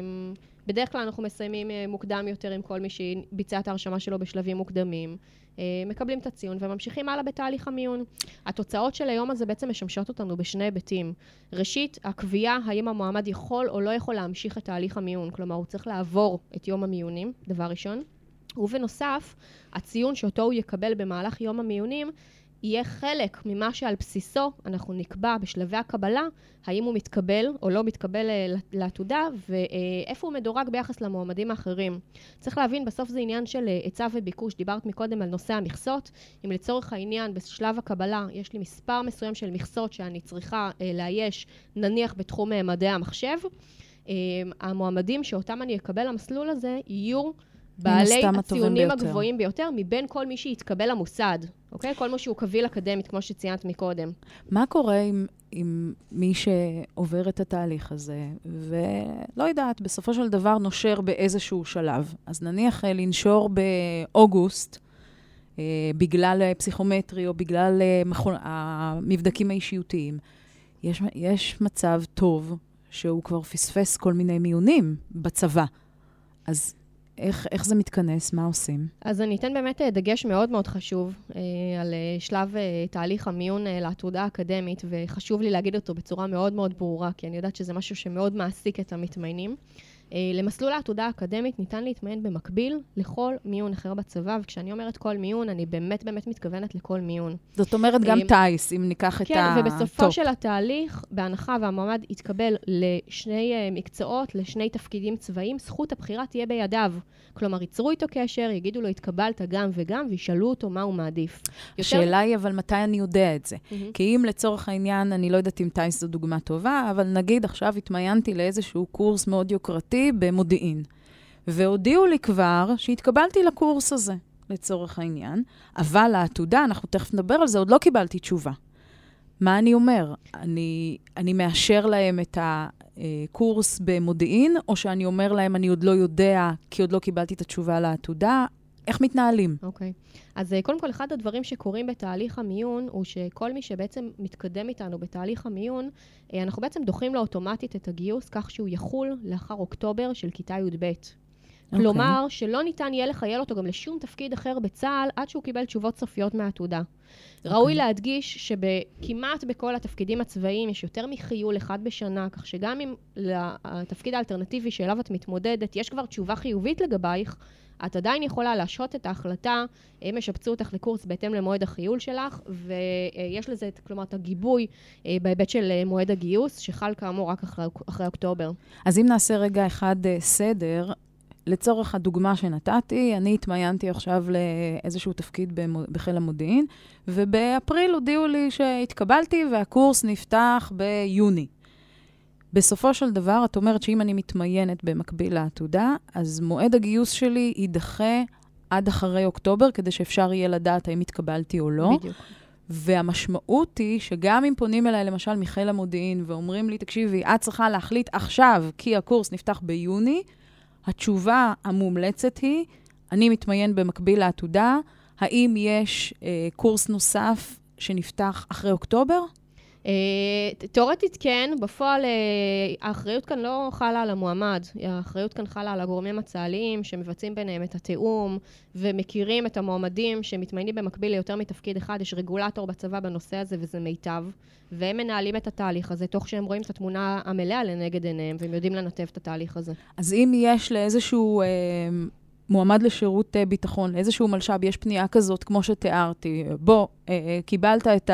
בדרך כלל אנחנו מסיימים אה, מוקדם יותר עם כל מי שביצע את ההרשמה שלו בשלבים מוקדמים. מקבלים את הציון וממשיכים הלאה בתהליך המיון. התוצאות של היום הזה בעצם משמשות אותנו בשני היבטים. ראשית, הקביעה האם המועמד יכול או לא יכול להמשיך את תהליך המיון, כלומר הוא צריך לעבור את יום המיונים, דבר ראשון. ובנוסף, הציון שאותו הוא יקבל במהלך יום המיונים, יהיה חלק ממה שעל בסיסו אנחנו נקבע בשלבי הקבלה, האם הוא מתקבל או לא מתקבל לעתודה, ואיפה הוא מדורג ביחס למועמדים האחרים. צריך להבין, בסוף זה עניין של היצע וביקוש. דיברת מקודם על נושא המכסות. אם לצורך העניין, בשלב הקבלה, יש לי מספר מסוים של מכסות שאני צריכה לאייש, נניח בתחום מדעי המחשב, המועמדים שאותם אני אקבל למסלול הזה, יהיו בעלי הציונים הגבוהים ביותר, מבין כל מי שיתקבל למוסד. אוקיי? כל מי שהוא קביל אקדמית, כמו שציינת מקודם.
מה קורה עם, עם מי שעובר את התהליך הזה, ולא יודעת, בסופו של דבר נושר באיזשהו שלב? אז נניח לנשור באוגוסט, אה, בגלל פסיכומטרי, או בגלל אה, מכון, המבדקים האישיותיים. יש, יש מצב טוב שהוא כבר פספס כל מיני מיונים בצבא. אז איך, איך זה מתכנס? מה עושים?
אז אני אתן באמת דגש מאוד מאוד חשוב אה, על שלב אה, תהליך המיון אה, לעתודה האקדמית, וחשוב לי להגיד אותו בצורה מאוד מאוד ברורה, כי אני יודעת שזה משהו שמאוד מעסיק את המתמיינים. אה, למסלול העתודה האקדמית ניתן להתמיין במקביל לכל מיון אחר בצבא, וכשאני אומרת כל מיון, אני באמת באמת מתכוונת לכל מיון.
זאת אומרת גם טייס, אם ניקח את ה...
כן, ובסופו של התהליך, בהנחה והמועמד יתקבל לשני מקצועות, לשני תפקידים צבאיים, זכות הבחירה תהיה בידיו. כלומר, ייצרו איתו קשר, יגידו לו, התקבלת גם וגם, וישאלו אותו מה הוא מעדיף.
השאלה היא, אבל מתי אני יודע את זה? כי אם לצורך העניין, אני לא יודעת אם טייס זו דוגמה טובה, אבל נגיד עכשיו התמיינתי לאיזשהו קורס מאוד יוקרתי במודיעין. והודיעו לי כבר שהתקבלתי לקורס הזה, לצורך העניין, אבל העתודה, אנחנו תכף נדבר על זה, עוד לא קיבלתי תשובה. מה אני אומר? אני, אני מאשר להם את הקורס במודיעין, או שאני אומר להם, אני עוד לא יודע, כי עוד לא קיבלתי את התשובה לעתודה. איך מתנהלים?
אוקיי. אז קודם כל, אחד הדברים שקורים בתהליך המיון, הוא שכל מי שבעצם מתקדם איתנו בתהליך המיון, אנחנו בעצם דוחים לו אוטומטית את הגיוס, כך שהוא יחול לאחר אוקטובר של כיתה י' ב'. כלומר, okay. שלא ניתן יהיה לחייל אותו גם לשום תפקיד אחר בצה"ל, עד שהוא קיבל תשובות סופיות מהעתודה. Okay. ראוי להדגיש שכמעט בכל התפקידים הצבאיים יש יותר מחיול אחד בשנה, כך שגם אם לתפקיד האלטרנטיבי שאליו את מתמודדת, יש כבר תשובה חיובית לגבייך, את עדיין יכולה להשהות את ההחלטה, הם ישבצו אותך לקורס בהתאם למועד החיול שלך, ויש לזה, כלומר, את הגיבוי בהיבט של מועד הגיוס, שחל כאמור רק אחרי, אחרי אוקטובר.
אז אם נעשה רגע אחד סדר, לצורך הדוגמה שנתתי, אני התמיינתי עכשיו לאיזשהו תפקיד בחיל המודיעין, ובאפריל הודיעו לי שהתקבלתי והקורס נפתח ביוני. בסופו של דבר, את אומרת שאם אני מתמיינת במקביל לעתודה, אז מועד הגיוס שלי יידחה עד אחרי אוקטובר, כדי שאפשר יהיה לדעת האם התקבלתי או לא. בדיוק. והמשמעות היא שגם אם פונים אליי למשל מחיל המודיעין ואומרים לי, תקשיבי, את צריכה להחליט עכשיו כי הקורס נפתח ביוני, התשובה המומלצת היא, אני מתמיין במקביל לעתודה, האם יש אה, קורס נוסף שנפתח אחרי אוקטובר?
תיאורטית כן, בפועל האחריות כאן לא חלה על המועמד, האחריות כאן חלה על הגורמים הצה"ליים שמבצעים ביניהם את התיאום ומכירים את המועמדים שמתמיינים במקביל ליותר מתפקיד אחד, יש רגולטור בצבא בנושא הזה וזה מיטב, והם מנהלים את התהליך הזה תוך שהם רואים את התמונה המלאה לנגד עיניהם והם יודעים לנתב את התהליך הזה.
אז אם יש לאיזשהו... אה... מועמד לשירות ביטחון, לאיזשהו מלשב, יש פנייה כזאת, כמו שתיארתי. בוא, קיבלת את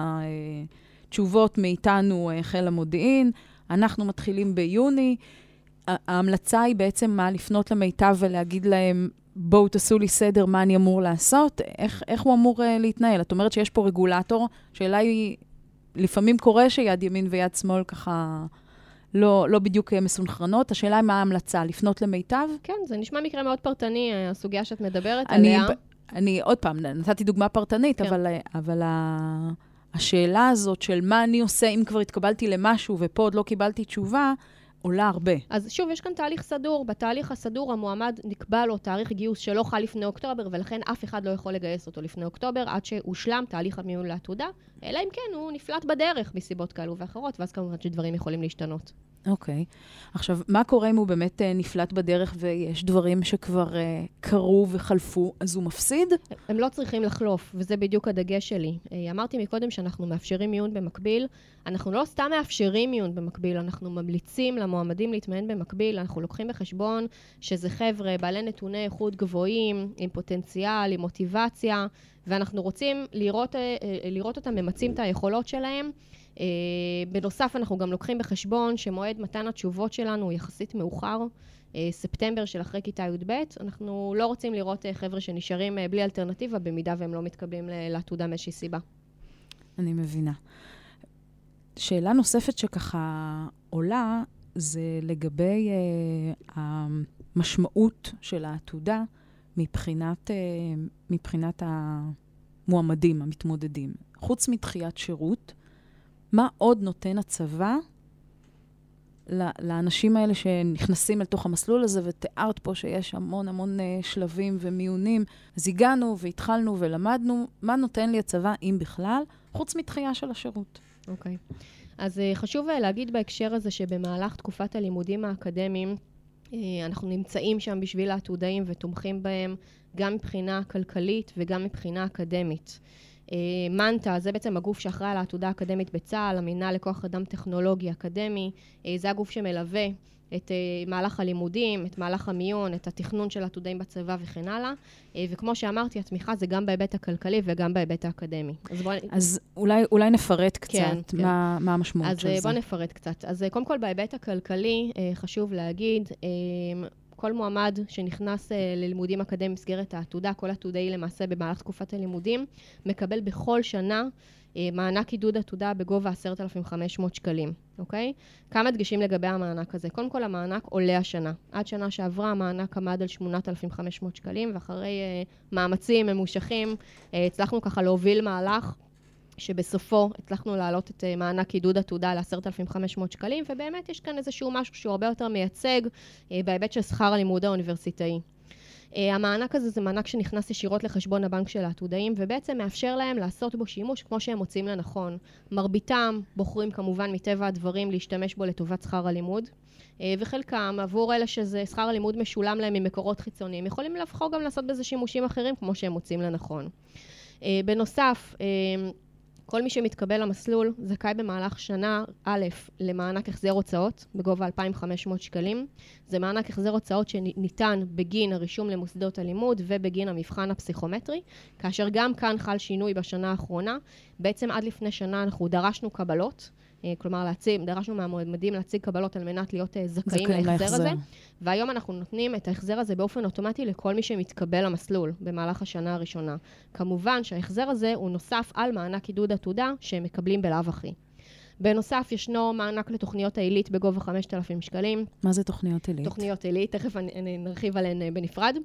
התשובות מאיתנו חיל המודיעין, אנחנו מתחילים ביוני, ההמלצה היא בעצם מה לפנות למיטב ולהגיד להם, בואו תעשו לי סדר מה אני אמור לעשות, איך, איך הוא אמור להתנהל? את אומרת שיש פה רגולטור, שאלה היא, לפעמים קורה שיד ימין ויד שמאל ככה... לא, לא בדיוק מסונכרנות. השאלה היא מה ההמלצה, לפנות למיטב?
כן, זה נשמע מקרה מאוד פרטני, הסוגיה שאת מדברת
אני,
עליה.
אני עוד פעם, נתתי דוגמה פרטנית, כן. אבל, אבל ה, השאלה הזאת של מה אני עושה אם כבר התקבלתי למשהו ופה עוד לא קיבלתי תשובה, עולה הרבה.
אז שוב, יש כאן תהליך סדור. בתהליך הסדור המועמד נקבע לו תאריך גיוס שלא חל לפני אוקטובר, ולכן אף אחד לא יכול לגייס אותו לפני אוקטובר, עד שהושלם תהליך המיון לעתודה, אלא אם כן הוא נפלט בדרך מסיבות כאלו ואחרות, ואז כמובן שדברים יכולים להשתנות.
אוקיי. עכשיו, מה קורה אם הוא באמת נפלט בדרך ויש דברים שכבר קרו וחלפו, אז הוא מפסיד?
הם לא צריכים לחלוף, וזה בדיוק הדגש שלי. אמרתי מקודם שאנחנו מאפשרים מיון במקביל. אנחנו לא סתם מאפשרים מיון במקביל, אנחנו ממליצים למועמדים להתמיין במקביל, אנחנו לוקחים בחשבון שזה חבר'ה בעלי נתוני איכות גבוהים, עם פוטנציאל, עם מוטיבציה, ואנחנו רוצים לראות, לראות אותם ממצים את היכולות שלהם. בנוסף, אנחנו גם לוקחים בחשבון שמועד מתן התשובות שלנו הוא יחסית מאוחר, ספטמבר של אחרי כיתה י"ב. אנחנו לא רוצים לראות חבר'ה שנשארים בלי אלטרנטיבה, במידה והם לא מתקבלים לעתודה מאיזושהי סיבה.
אני מבינה. שאלה נוספת שככה עולה, זה לגבי uh, המשמעות של העתודה מבחינת, uh, מבחינת המועמדים, המתמודדים. חוץ מדחיית שירות, מה עוד נותן הצבא לאנשים האלה שנכנסים אל תוך המסלול הזה, ותיארת פה שיש המון המון שלבים ומיונים, אז הגענו והתחלנו ולמדנו, מה נותן לי הצבא, אם בכלל, חוץ מדחייה של השירות?
אוקיי. אז חשוב להגיד בהקשר הזה שבמהלך תקופת הלימודים האקדמיים, אנחנו נמצאים שם בשביל העתודאים ותומכים בהם גם מבחינה כלכלית וגם מבחינה אקדמית. מנטה, זה בעצם הגוף שאחראי על העתודה האקדמית בצה"ל, המינהל לכוח אדם טכנולוגי אקדמי, זה הגוף שמלווה את מהלך הלימודים, את מהלך המיון, את התכנון של העתודאים בצבא וכן הלאה. וכמו שאמרתי, התמיכה זה גם בהיבט הכלכלי וגם בהיבט האקדמי.
אז, בוא... אז אולי, אולי נפרט קצת כן, מה, כן. מה המשמעות
אז
של זה.
אז בוא נפרט קצת. אז קודם כל בהיבט הכלכלי, חשוב להגיד, כל מועמד שנכנס ללימודים אקדמיים מסגרת העתודה, כל עתודאי למעשה במהלך תקופת הלימודים, מקבל בכל שנה מענק עידוד עתודה בגובה עשרת אלפים וחמש מאות שקלים, אוקיי? כמה דגשים לגבי המענק הזה. קודם כל, המענק עולה השנה. עד שנה שעברה, המענק עמד על שמונת אלפים וחמש מאות שקלים, ואחרי uh, מאמצים ממושכים, uh, הצלחנו ככה להוביל מהלך, שבסופו הצלחנו להעלות את uh, מענק עידוד עתודה ל-עשרת אלפים וחמש מאות שקלים, ובאמת יש כאן איזשהו משהו שהוא הרבה יותר מייצג, uh, בהיבט של שכר הלימוד האוניברסיטאי. Uh, המענק הזה זה מענק שנכנס ישירות לחשבון הבנק של העתודאים, ובעצם מאפשר להם לעשות בו שימוש כמו שהם מוצאים לנכון. מרביתם בוחרים כמובן מטבע הדברים להשתמש בו לטובת שכר הלימוד, uh, וחלקם עבור אלה שזה שכר הלימוד משולם להם ממקורות חיצוניים, יכולים לבחור גם לעשות בזה שימושים אחרים כמו שהם מוצאים לנכון. Uh, בנוסף, uh, כל מי שמתקבל למסלול זכאי במהלך שנה א' למענק החזר הוצאות בגובה אלפיים וחמש מאות שקלים. זה מענק החזר הוצאות שניתן בגין הרישום למוסדות הלימוד ובגין המבחן הפסיכומטרי, כאשר גם כאן חל שינוי בשנה האחרונה. בעצם עד לפני שנה אנחנו דרשנו קבלות, כלומר להציג, דרשנו מהמועמדים להציג קבלות על מנת להיות זכאים להחזר הזה, והיום אנחנו נותנים את ההחזר הזה באופן אוטומטי לכל מי שמתקבל למסלול במהלך השנה הראשונה. כמובן שההחזר הזה הוא נוסף על מענק עידוד עתודה שהם מקבלים בלאו הכי. בנוסף, ישנו מענק לתוכניות העילית בגובה חמשת אלפים שקלים.
מה זה תוכניות עילית?
תוכניות עילית, תכף אני, אני נרחיב עליהן בנפרד.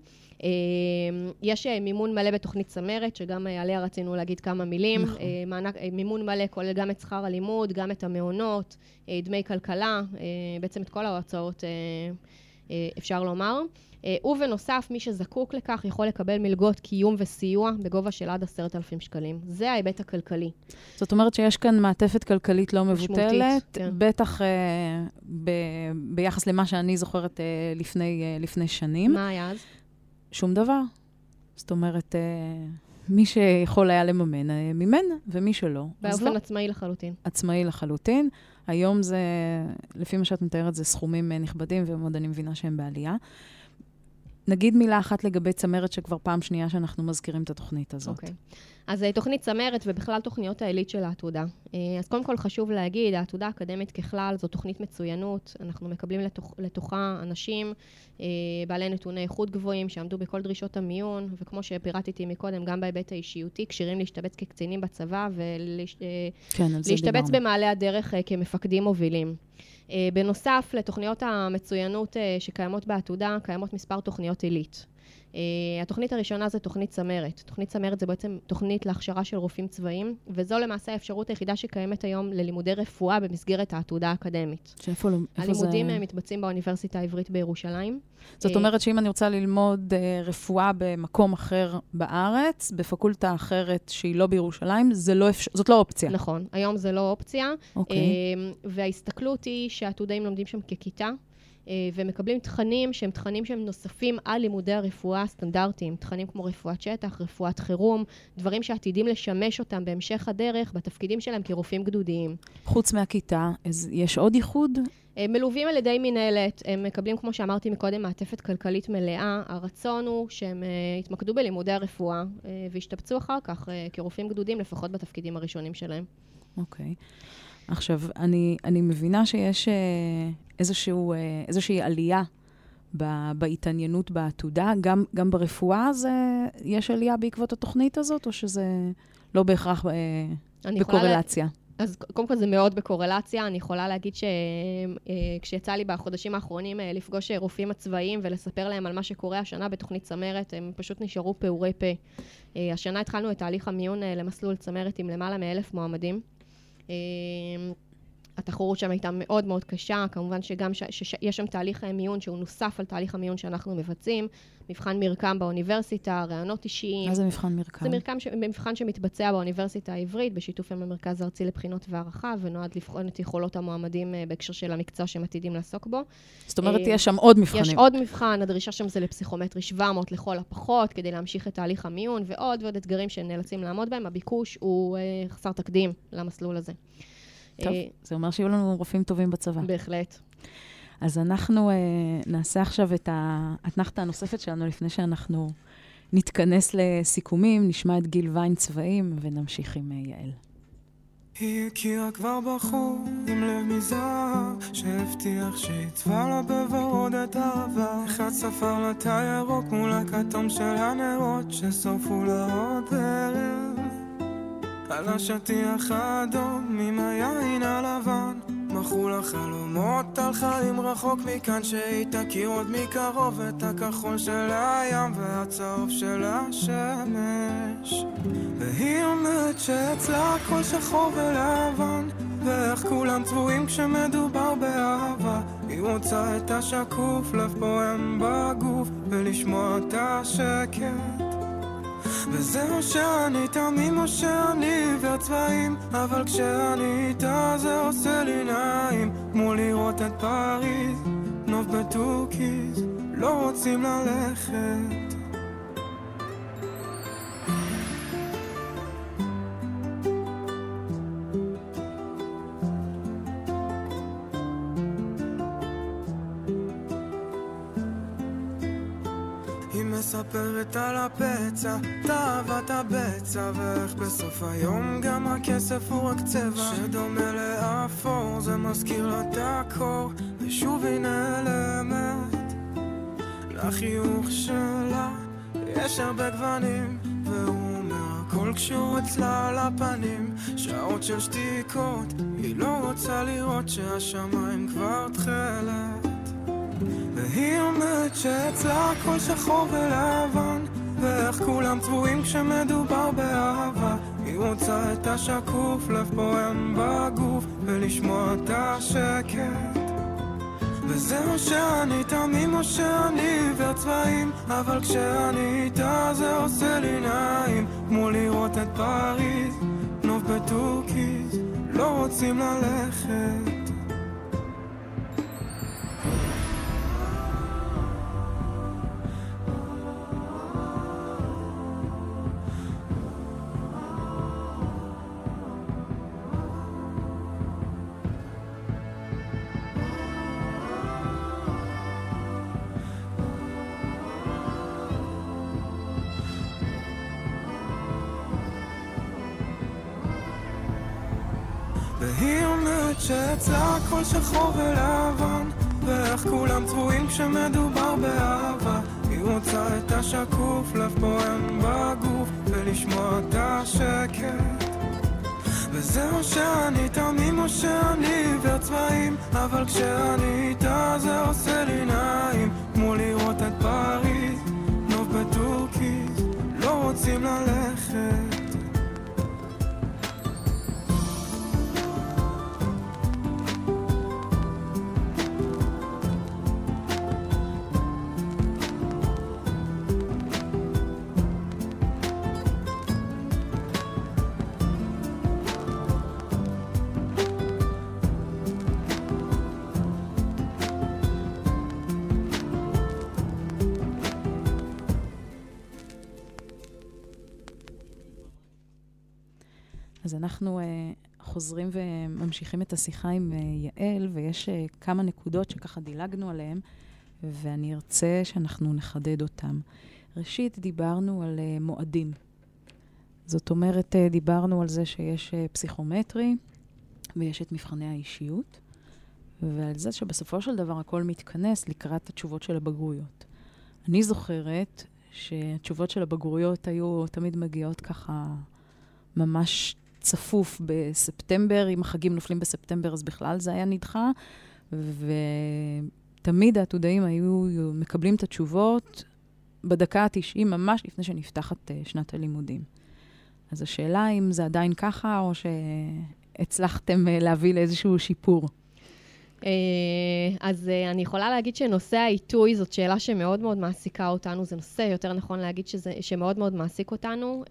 יש מימון מלא בתוכנית צמרת, שגם עליה רצינו להגיד כמה מילים. נכון. מענק, מימון מלא כולל גם את שכר הלימוד, גם את המעונות, דמי כלכלה, בעצם את כל ההוצאות אפשר לומר. ובנוסף, מי שזקוק לכך יכול לקבל מלגות קיום וסיוע בגובה של עד עשרת אלפים שקלים. זה ההיבט הכלכלי.
זאת אומרת שיש כאן מעטפת כלכלית לא מבוטלת,
כן.
בטח אה, ב, ביחס למה שאני זוכרת אה, לפני, אה, לפני שנים.
מה היה אז?
שום דבר. זאת אומרת, אה, מי שיכול היה לממן, אה, מימן, ומי שלא.
באופן
לא.
עצמאי לחלוטין.
עצמאי לחלוטין. היום זה, לפי מה שאת מתארת, זה סכומים אה, נכבדים, ומאוד אני מבינה שהם בעלייה. נגיד מילה אחת לגבי צמרת, שכבר פעם שנייה שאנחנו מזכירים את התוכנית הזאת.
אוקיי. אז תוכנית צמרת ובכלל תוכניות העילית של העתודה. אז קודם כל חשוב להגיד, העתודה האקדמית ככלל זו תוכנית מצוינות. אנחנו מקבלים לתוך, לתוכה אנשים בעלי נתוני איכות גבוהים שעמדו בכל דרישות המיון, וכמו שפירטתי מקודם, גם בהיבט האישיותי, כשירים להשתבץ כקצינים בצבא ולהשתבץ כן, במעלה הדרך כמפקדים מובילים. בנוסף לתוכניות המצוינות שקיימות בעתודה, קיימות מספר תוכניות עילית. התוכנית הראשונה זה תוכנית צמרת. תוכנית צמרת זה בעצם תוכנית להכשרה של רופאים צבאיים, וזו למעשה האפשרות היחידה שקיימת היום ללימודי רפואה במסגרת העתודה האקדמית.
שאיפה, איפה
הלימודים
זה...
מתבצעים באוניברסיטה העברית בירושלים.
זאת אומרת שאם אני רוצה ללמוד רפואה במקום אחר בארץ, בפקולטה אחרת שהיא לא בירושלים, זה לא אפשר... זאת לא אופציה.
נכון, היום זה לא אופציה.
אוקיי.
וההסתכלות היא שהעתודאים לומדים שם ככיתה, ומקבלים תכנים שהם תכנים שהם נוספים על לימודי הרפואה הסטנדרטיים, תכנים כמו רפואת שטח, רפואת חירום, דברים שעתידים לשמש אותם בהמשך הדרך בתפקידים שלהם כרופאים גדודיים.
חוץ מהכיתה, יש עוד ייחוד?
מלווים על ידי מנהלת, הם מקבלים, כמו שאמרתי מקודם, מעטפת כלכלית מלאה. הרצון הוא שהם יתמקדו בלימודי הרפואה וישתבצו אחר כך כרופאים גדודים, לפחות בתפקידים הראשונים שלהם.
אוקיי. עכשיו, אני, אני מבינה שיש איזשהו, איזושהי עלייה בהתעניינות בעתודה, גם, גם ברפואה זה, יש עלייה בעקבות התוכנית הזאת, או שזה לא בהכרח בקורלציה?
לה... אז קודם כל זה מאוד בקורלציה. אני יכולה להגיד שכשיצא לי בחודשים האחרונים לפגוש רופאים הצבאיים ולספר להם על מה שקורה השנה בתוכנית צמרת, הם פשוט נשארו פעורי פה. השנה התחלנו את תהליך המיון למסלול צמרת עם למעלה מאלף מועמדים. התחרות שם הייתה מאוד מאוד קשה, כמובן שגם ש- ש- יש שם תהליך מיון שהוא נוסף על תהליך המיון שאנחנו מבצעים, מבחן מרקם באוניברסיטה, רעיונות אישיים.
מה זה מבחן מרקם?
זה מרקם ש- מבחן שמתבצע באוניברסיטה העברית, בשיתוף עם המרכז הארצי לבחינות והערכה, ונועד לבחון את יכולות המועמדים בהקשר של המקצוע שהם עתידים לעסוק בו.
זאת אומרת, יש שם עוד מבחנים.
יש עוד מבחן, הדרישה שם זה לפסיכומטרי שבע מאות לכל הפחות, כדי להמשיך את תהליך המיון, ועוד ועוד אתגרים שנאלצים לעמוד בהם. הביקוש הוא uh, חסר תקדים למסלול הזה.
טוב, זה אומר שיהיו לנו רופאים טובים בצבא.
בהחלט.
אז אנחנו נעשה עכשיו את האתנחתה הנוספת שלנו, לפני שאנחנו נתכנס לסיכומים, נשמע את גיל ויין צבעים, ונמשיך עם יעל.
היא הכירה כבר בחור עם לב מזהב, שהבטיח שיצבע לה בוורוד את אהבה. אחד ספר לה תא ירוק מול הכתום של הנרות, ששרפו לה עוד ערב. על השטיח האדום עם היין הלבן, מכרו לה חלומות על חיים רחוק מכאן, שהיא תכיר עוד מקרוב את הכחול של הים והצהוב של השמש. והיא אומרת שאצלה הכל שחור ולבן, ואיך כולם צבועים כשמדובר באהבה. היא רוצה את השקוף, לב פועם בגוף, ולשמוע את השקט. וזהו שאני תמים או שאני עיוור צבעים, אבל כשאני איתה זה עושה לי נעים, כמו לראות את פריז, נוף בטורקיז, לא רוצים ללכת. מספרת על הפצע, תאוות הבצע, ואיך בסוף היום גם הכסף הוא רק צבע שדומה לאפור, זה מזכיר לה את הקור, ושוב היא נעלמת. לחיוך שלה יש הרבה גוונים, והוא אומר הכל כשהוא אצלה על הפנים. שעות של שתיקות, היא לא רוצה לראות שהשמיים כבר תחלת. והיא אומרת שאצלה הכל שחור ולבן, ואיך כולם צבועים כשמדובר באהבה. היא רוצה את השקוף, לב פועם בגוף, ולשמוע את השקט. וזהו שאני תמים או שאני עיוור צבעים, אבל כשאני איתה זה עושה לי נעים, כמו לראות את פריז, נוף בטורקיז, לא רוצים ללכת. והיא אומרת שאצלה הכל שחור ולבן, ואיך כולם צבועים כשמדובר באהבה. היא רוצה את השקוף, לב פועם בגוף, ולשמוע את השקט. וזהו שאני תמים או שאני עיוור צבעים, אבל כשאני איתה זה עושה לי נעים, כמו לראות את פריז, נוף בטורקיז, לא רוצים ללכת.
אז אנחנו uh, חוזרים וממשיכים את השיחה עם uh, יעל, ויש uh, כמה נקודות שככה דילגנו עליהן, ואני ארצה שאנחנו נחדד אותן. ראשית, דיברנו על uh, מועדים. זאת אומרת, uh, דיברנו על זה שיש uh, פסיכומטרי, ויש את מבחני האישיות, ועל זה שבסופו של דבר הכל מתכנס לקראת התשובות של הבגרויות. אני זוכרת שהתשובות של הבגרויות היו תמיד מגיעות ככה ממש צפוף בספטמבר, אם החגים נופלים בספטמבר אז בכלל זה היה נדחה, ותמיד העתודאים היו מקבלים את התשובות בדקה ה-תשעים ממש לפני שנפתחת שנת הלימודים. אז השאלה אם זה עדיין ככה או שהצלחתם להביא לאיזשהו שיפור.
אז אני יכולה להגיד שנושא העיתוי זאת שאלה שמאוד מאוד מעסיקה אותנו, זה נושא יותר נכון להגיד שזה, שמאוד מאוד מעסיק אותנו,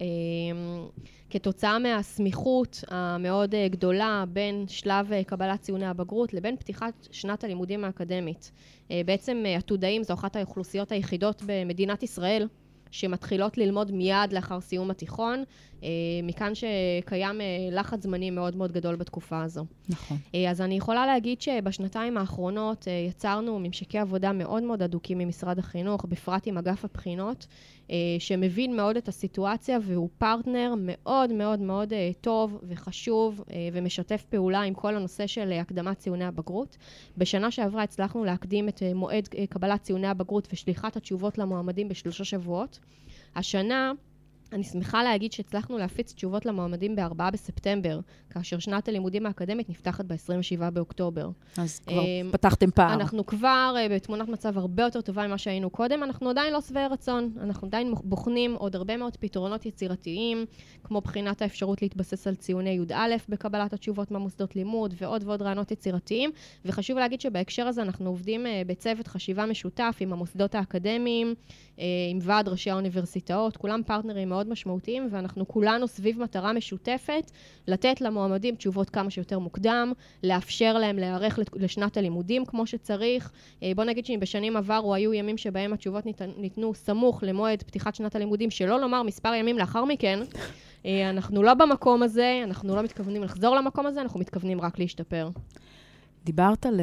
כתוצאה מהסמיכות המאוד גדולה בין שלב קבלת ציוני הבגרות לבין פתיחת שנת הלימודים האקדמית. בעצם עתודאים זו אחת האוכלוסיות היחידות במדינת ישראל, שמתחילות ללמוד מיד לאחר סיום התיכון, מכאן שקיים לחץ זמני מאוד מאוד גדול בתקופה הזו.
נכון.
אז אני יכולה להגיד שבשנתיים האחרונות יצרנו ממשקי עבודה מאוד מאוד אדוקים ממשרד החינוך, בפרט עם אגף הבחינות, שמבין מאוד את הסיטואציה, והוא פרטנר מאוד מאוד מאוד טוב וחשוב, ומשתף פעולה עם כל הנושא של הקדמת ציוני הבגרות. בשנה שעברה הצלחנו להקדים את מועד קבלת ציוני הבגרות ושליחת התשובות למועמדים בשלושה שבועות. השנה אני שמחה להגיד שהצלחנו להפיץ תשובות למועמדים ב-ארבעה בספטמבר, כאשר שנת הלימודים האקדמית נפתחת ב-עשרים ושבעה באוקטובר.
אז כבר פתחתם פער.
אנחנו כבר בתמונת מצב הרבה יותר טובה ממה שהיינו קודם, אנחנו עדיין לא שבעי רצון, אנחנו עדיין בוחנים עוד הרבה מאוד פתרונות יצירתיים, כמו בחינת האפשרות להתבסס על ציוני י' א' בקבלת התשובות מהמוסדות לימוד, ועוד ועוד רעיונות יצירתיים, וחשוב להגיד שבהקשר הזה אנחנו עובדים בצוות חשיבה משותף עם המוסדות האקדמיים, עם ועד ראשי האוניברסיטאות, כולם פרטנרים מאוד משמעותיים, ואנחנו כולנו סביב מטרה משותפת, לתת למועמדים תשובות כמה שיותר מוקדם, לאפשר להם להיערך לשנת הלימודים כמו שצריך. בוא נגיד שבשנים עברו היו ימים שבהם התשובות ניתנו סמוך למועד פתיחת שנת הלימודים, שלא לומר מספר ימים לאחר מכן. אנחנו לא במקום הזה, אנחנו לא מתכוונים לחזור למקום הזה, אנחנו מתכוונים רק להשתפר.
דיברת על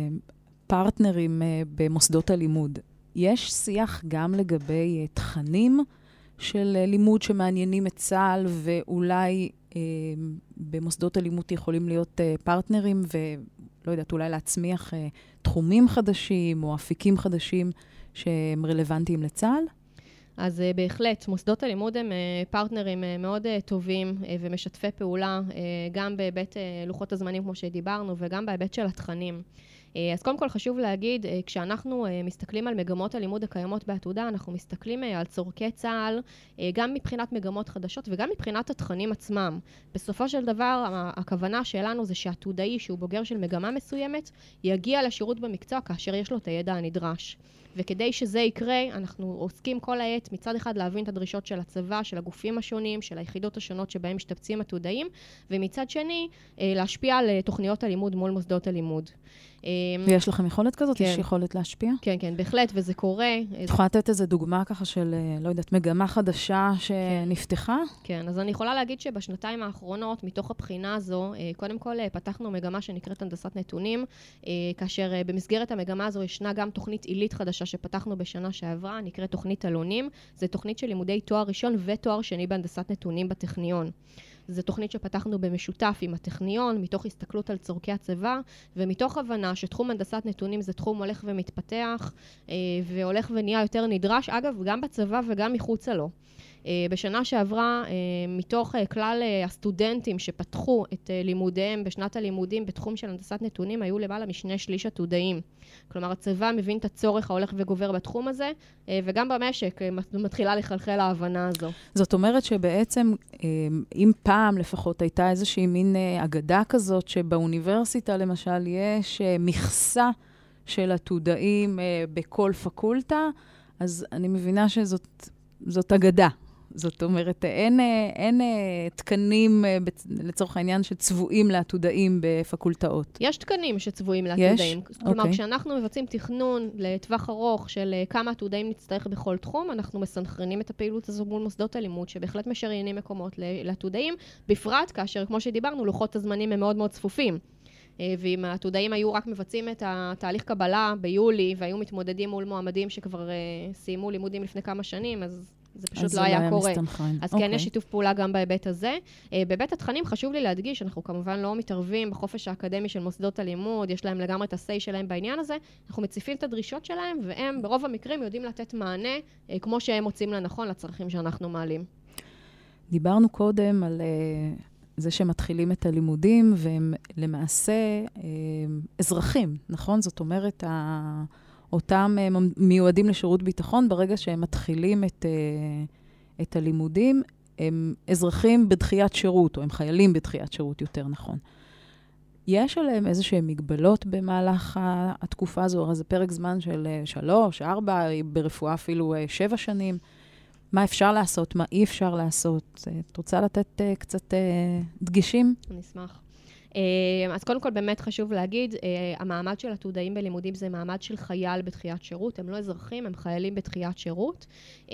פרטנרים במוסדות הלימוד. יש שיח גם לגבי תכנים של לימוד שמעניינים את צה"ל, ואולי אה, במוסדות הלימוד יכולים להיות אה, פרטנרים, ולא יודעת, אולי להצמיח אה, תחומים חדשים או אפיקים חדשים שהם רלוונטיים לצה"ל?
אז uh, בהחלט, מוסדות הלימוד הם uh, פרטנרים uh, מאוד uh, טובים uh, ומשתפי פעולה, uh, גם בהיבט uh, לוחות הזמנים כמו שדיברנו, וגם בהיבט של התכנים. אז קודם כל חשוב להגיד, כשאנחנו מסתכלים על מגמות הלימוד הקיימות בעתודה, אנחנו מסתכלים על צורכי צה"ל, גם מבחינת מגמות חדשות וגם מבחינת התכנים עצמם. בסופו של דבר, הכוונה שלנו זה שהעתודאי שהוא בוגר של מגמה מסוימת, יגיע לשירות במקצוע כאשר יש לו את הידע הנדרש. וכדי שזה יקרה, אנחנו עוסקים כל העת מצד אחד להבין את הדרישות של הצבא, של הגופים השונים, של היחידות השונות שבהם משתבצים עתודאים, ומצד שני, להשפיע על תוכניות הלימוד מול מוסדות הלימוד.
ויש לכם יכולת כזאת?
כן.
יש יכולת להשפיע?
כן, כן, בהחלט, וזה קורה.
את יכולה לתת איזו דוגמה ככה של, לא יודעת, מגמה חדשה שנפתחה?
כן, אז אני יכולה להגיד שבשנתיים האחרונות, מתוך הבחינה הזו, קודם כל פתחנו מגמה שנקראת הנדסת נתונים, כאשר במסגרת המגמה הזו ישנה גם תוכנית עילית חדשה שפתחנו בשנה שעברה, נקראת תוכנית אלונים. זו תוכנית של לימודי תואר ראשון ותואר שני בהנדסת נתונים בטכניון. זו תוכנית שפתחנו במשותף עם הטכניון, מתוך הסתכלות על צורכי הצבא, ומתוך הבנה שתחום הנדסת נתונים זה תחום הולך ומתפתח, והולך ונהיה יותר נדרש, אגב, גם בצבא וגם מחוצה לו. בשנה שעברה, מתוך כלל הסטודנטים שפתחו את לימודיהם בשנת הלימודים בתחום של הנדסת נתונים, היו למעלה משני שליש עתודאים. כלומר, הצבא מבין את הצורך ההולך וגובר בתחום הזה, וגם במשק מתחילה לחלחל ההבנה הזו.
זאת אומרת שבעצם, אם פעם לפחות הייתה איזושהי מין אגדה כזאת, שבאוניברסיטה למשל יש מכסה של עתודאים בכל פקולטה, אז אני מבינה שזאת זאת אגדה. זאת אומרת, אין, אין תקנים לצורך העניין שצבועים לעתודאים בפקולטאות.
יש תקנים שצבועים לעתודאים.
יש?
כלומר,
אוקיי.
כשאנחנו מבצעים תכנון לטווח ארוך של כמה עתודאים נצטרך בכל תחום, אנחנו מסנכרנים את הפעילות הזו מול מוסדות הלימוד, שבהחלט משריינים מקומות לעתודאים, בפרט כאשר, כמו שדיברנו, לוחות הזמנים הם מאוד מאוד צפופים. ואם העתודאים היו רק מבצעים את התהליך קבלה ביולי, והיו מתמודדים מול מועמדים שכבר סיימו לימודים לפני כמה שנים, אז זה פשוט
אז
לא היה
היה
קורה.
מסתנכרן.
אז
אוקיי.
כן, יש שיתוף פעולה גם בהיבט הזה. בהיבט התכנים חשוב לי להדגיש, אנחנו כמובן לא מתערבים בחופש האקדמי של מוסדות הלימוד, יש להם לגמרי את ה-say שלהם בעניין הזה, אנחנו מציפים את הדרישות שלהם, והם ברוב המקרים יודעים לתת מענה, כמו שהם מוצאים לנכון לצרכים שאנחנו מעלים.
דיברנו קודם על זה שמתחילים את הלימודים, והם למעשה אזרחים, נכון? זאת אומרת, ה... אותם מיועדים לשירות ביטחון, ברגע שהם מתחילים את, את הלימודים, הם אזרחים בדחיית שירות, או הם חיילים בדחיית שירות יותר נכון. יש עליהם איזשהם מגבלות במהלך התקופה הזו, הרי זה פרק זמן של שלוש, ארבע, ברפואה אפילו שבע שנים. מה אפשר לעשות, מה אי אפשר לעשות? את רוצה לתת קצת דגשים?
אני אשמח. אז קודם כל באמת חשוב להגיד, המעמד של עתודאים בלימודים זה מעמד של חייל בתחיית שירות, הם לא אזרחים, הם חיילים בתחיית שירות,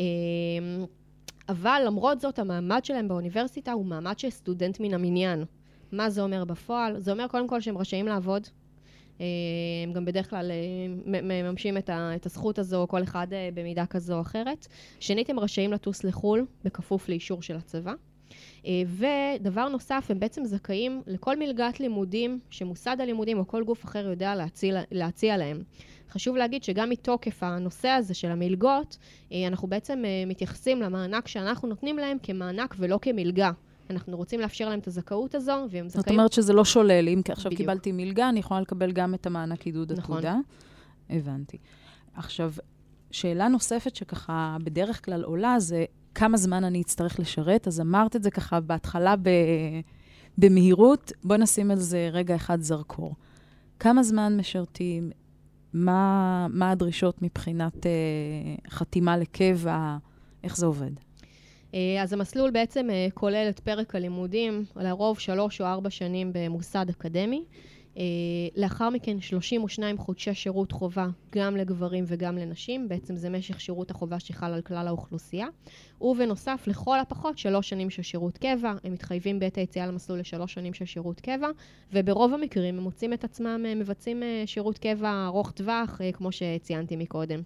אבל למרות זאת המעמד שלהם באוניברסיטה הוא מעמד של סטודנט מן המניין. מה זה אומר בפועל? זה אומר קודם כל שהם רשאים לעבוד, הם גם בדרך כלל מממשים את הזכות הזו, כל אחד במידה כזו או אחרת. שנית, הם רשאים לטוס לחול בכפוף לאישור של הצבא. ודבר נוסף, הם בעצם זכאים לכל מלגת לימודים שמוסד הלימודים או כל גוף אחר יודע להציע, להציע להם. חשוב להגיד שגם מתוקף הנושא הזה של המלגות, אנחנו בעצם מתייחסים למענק שאנחנו נותנים להם כמענק ולא כמלגה. אנחנו רוצים לאפשר להם את הזכאות הזו, והם זכאים...
זאת אומרת שזה לא שולל, אם עכשיו בדיוק. קיבלתי מלגה, אני יכולה לקבל גם את המענק עידוד
נכון.
עתודה. הבנתי. עכשיו, שאלה נוספת שככה בדרך כלל עולה, זה כמה זמן אני אצטרך לשרת, אז אמרת את זה ככה בהתחלה ב... במהירות, בוא נשים על זה רגע אחד זרקור. כמה זמן משרתים, מה, מה הדרישות מבחינת אה, חתימה לקבע, איך זה עובד?
אז המסלול בעצם כולל את פרק הלימודים, לרוב שלוש או ארבע שנים במוסד אקדמי. לאחר מכן שלושים ושניים חודשי שירות חובה גם לגברים וגם לנשים, בעצם זה משך שירות החובה שחל על כלל האוכלוסייה. ובנוסף לכל הפחות שלוש שנים של שירות קבע, הם מתחייבים בעת היציאה למסלול לשלוש שנים של שירות קבע, וברוב המקרים הם מוצאים את עצמם מבצעים שירות קבע ארוך טווח, כמו שציינתי מקודם.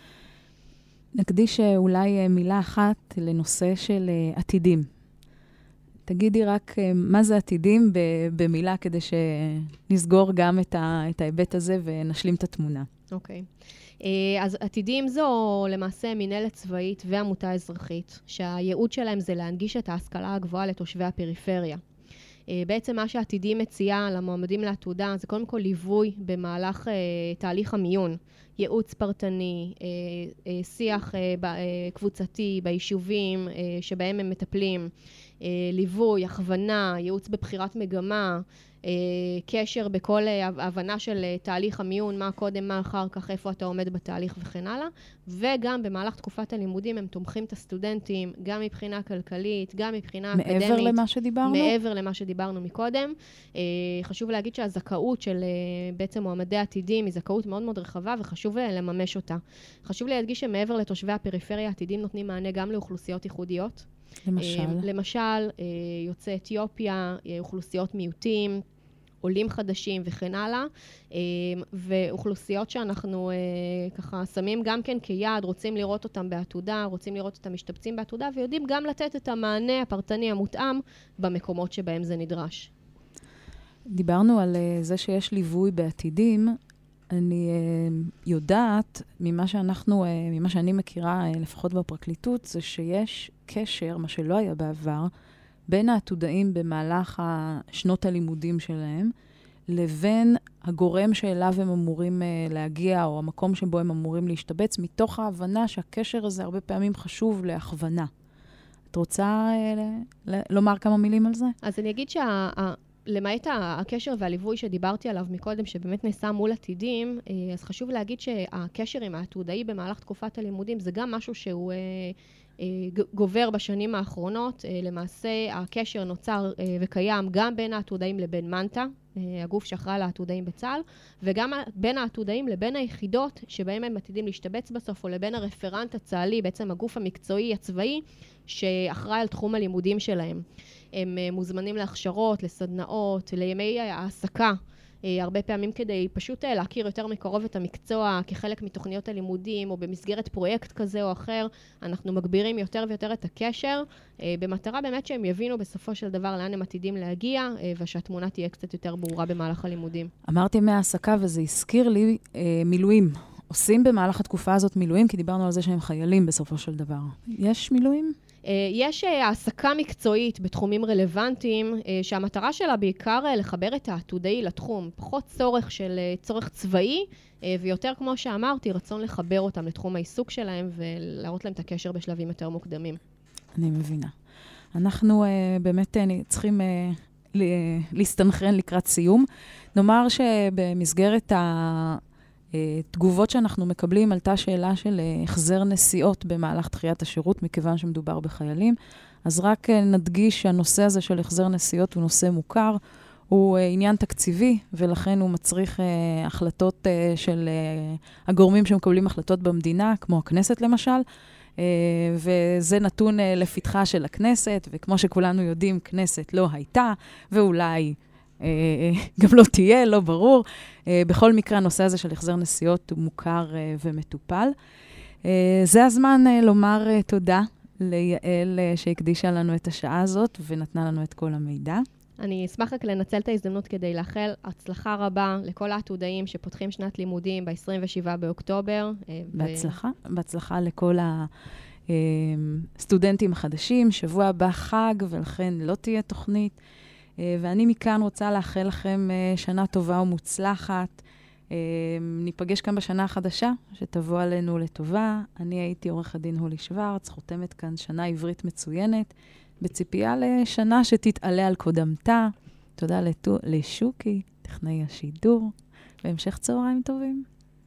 נקדיש אולי מילה אחת לנושא של עתידים. תגידי רק מה זה עתידים במילה, כדי שנסגור גם את ההיבט הזה ונשלים את התמונה.
אוקיי. אז עתידים זו למעשה מנהלת צבאית ועמותה אזרחית, שהייעוד שלהם זה להנגיש את ההשכלה הגבוהה לתושבי הפריפריה. בעצם מה שעתידי מציעה למועמדים לעתודה זה קודם כל ליווי במהלך תהליך המיון, ייעוץ פרטני, שיח קבוצתי ביישובים שבהם הם מטפלים, ליווי, הכוונה, ייעוץ בבחירת מגמה, קשר בכל הבנה של תהליך המיון, מה קודם, מה אחר כך, איפה אתה עומד בתהליך וכן הלאה. וגם במהלך תקופת הלימודים הם תומכים את הסטודנטים, גם מבחינה כלכלית, גם מבחינה אקדמית.
מעבר למה שדיברנו?
מעבר למה שדיברנו מקודם. חשוב להגיד שהזכאות של בעצם מועמדי עתידים היא זכאות מאוד מאוד רחבה וחשוב לממש אותה. חשוב להדגיש שמעבר לתושבי הפריפריה, עתידים נותנים מענה גם לאוכלוסיות ייחודיות.
למשל?
למשל, יוצאי אתיופיה, אוכלוסיות מיעוטים, עולים חדשים וכן הלאה, ואוכלוסיות שאנחנו ככה שמים גם כן כיעד, רוצים לראות אותם בעתודה, רוצים לראות אותם משתבצים בעתודה, ויודעים גם לתת את המענה הפרטני המותאם במקומות שבהם זה נדרש.
דיברנו על זה שיש ליווי בעתידים. אני יודעת, ממה שאנחנו, ממה שאני מכירה, לפחות בפרקליטות, זה שיש קשר, מה שלא היה בעבר, בין העתודאים במהלך שנות הלימודים שלהם, לבין הגורם שאליו הם אמורים להגיע, או המקום שבו הם אמורים להשתבץ, מתוך ההבנה שהקשר הזה הרבה פעמים חשוב להכוונה. את רוצה לומר כמה מילים על זה?
אז אני אגיד שה... למעט הקשר והליווי שדיברתי עליו מקודם, שבאמת נעשה מול עתידים, אז חשוב להגיד שהקשר עם העתודאי במהלך תקופת הלימודים, זה גם משהו שהוא גובר בשנים האחרונות. למעשה, הקשר נוצר וקיים גם בין העתודאים לבין מנטה, הגוף שאחראי לעתודאים בצה"ל, וגם בין העתודאים לבין היחידות שבהם הם עתידים להשתבץ בסוף, או לבין הרפרנט הצה"לי, בעצם הגוף המקצועי הצבאי, שאחראי על תחום הלימודים שלהם. הם מוזמנים להכשרות, לסדנאות, לימי העסקה, הרבה פעמים כדי פשוט להכיר יותר מקרוב את המקצוע כחלק מתוכניות הלימודים, או במסגרת פרויקט כזה או אחר. אנחנו מגבירים יותר ויותר את הקשר, במטרה באמת שהם יבינו בסופו של דבר לאן הם עתידים להגיע, ושהתמונה תהיה קצת יותר ברורה במהלך הלימודים.
אמרתי מהעסקה, וזה הזכיר לי מילואים. עושים במהלך התקופה הזאת מילואים, כי דיברנו על זה שהם חיילים בסופו של דבר. יש מילואים?
יש העסקה מקצועית בתחומים רלוונטיים, שהמטרה שלה בעיקר לחבר את העתודאי לתחום, פחות צורך של צורך צבאי, ויותר כמו שאמרתי, רצון לחבר אותם לתחום העיסוק שלהם, ולהראות להם את הקשר בשלבים יותר מוקדמים.
אני מבינה. אנחנו באמת צריכים להסתנכרן לקראת סיום. נאמר שבמסגרת ה... תגובות שאנחנו מקבלים, עלתה שאלה של החזר נסיעות במהלך דחיית השירות, מכיוון שמדובר בחיילים. אז רק נדגיש שהנושא הזה של החזר נסיעות הוא נושא מוכר, הוא עניין תקציבי, ולכן הוא מצריך החלטות של הגורמים שמקבלים החלטות במדינה, כמו הכנסת למשל, וזה נתון לפתחה של הכנסת, וכמו שכולנו יודעים, כנסת לא הייתה, ואולי... גם לא תהיה, לא ברור. בכל מקרה, הנושא הזה של החזר נסיעות הוא מוכר ומטופל. זה הזמן לומר תודה ליעל שהקדישה לנו את השעה הזאת ונתנה לנו את כל המידע.
אני אשמח רק לנצל את ההזדמנות כדי לאחל הצלחה רבה לכל העתודאים שפותחים שנת לימודים ב-עשרים ושבעה באוקטובר.
בהצלחה. בהצלחה לכל הסטודנטים החדשים. שבוע הבא חג, ולכן לא תהיה תוכנית. ואני מכאן רוצה לאחל לכם שנה טובה ומוצלחת. ניפגש כאן בשנה החדשה, שתבוא עלינו לטובה. אני הייתי עורך הדין הולי שוורץ, חותמת כאן שנה עברית מצוינת, בציפייה לשנה שתתעלה על קודמתה. תודה לטו, לשוקי, טכנאי השידור, והמשך צהריים טובים.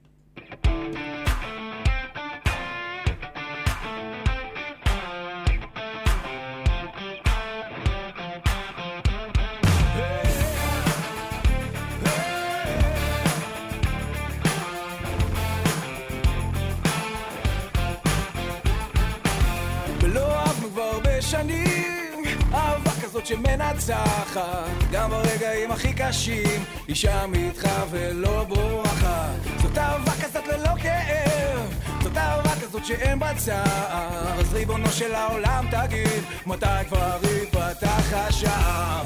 אהבה כזאת שמנצחת גם ברגעים הכי קשים, היא שם איתך ולא בורחת. זאת אהבה כזאת ללא כאב, זאת אהבה כזאת שאין בצער. אז ריבונו של העולם תגיד, מתי כבר ייפתח השער?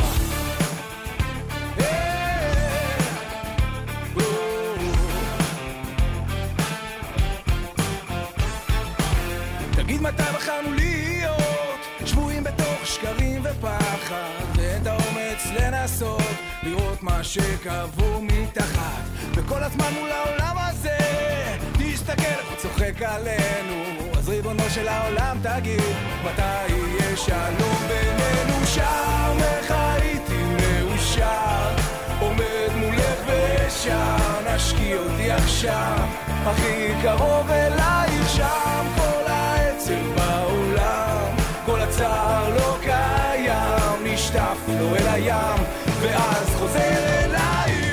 תגיד מתי בחרנו להיות שבויים בתוך שקרים ופחד, ואין את האומץ לנסות לראות מה שקבעו מתחת, וכל הזמן מול העולם הזה תסתכל איך הוא צוחק עלינו. אז ריבונו של העולם תגיד, מתי יהיה שלום בינינו? שם איך הייתי מאושר, עומד מולך ושר, נשקיע אותי עכשיו הכי קרוב אלייך. שם כל העצב בעולם, כל הצער לא קיים, נשטף לו אל הים ואז חוזר אלייך.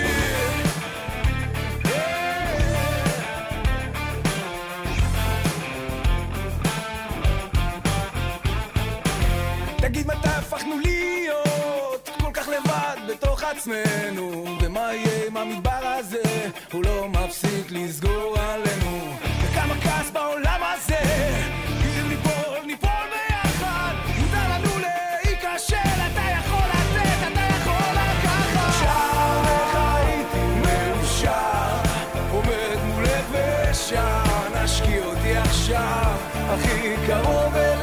תגיד מתי הפכנו להיות כל כך לבד בתוך עצמנו, ומה יהיה עם המדבר הזה, הוא לא מפסיק לסגור עלינו, וכמה כעס בעולם הזה, אם ניפול ניפול ביחד, מותר לנו להיכשל, אתה יכול לתת, אתה יכול לקחת. שם איך הייתי מאושר, עומד מולך ושם, נשקיע אותי עכשיו הכי קרוב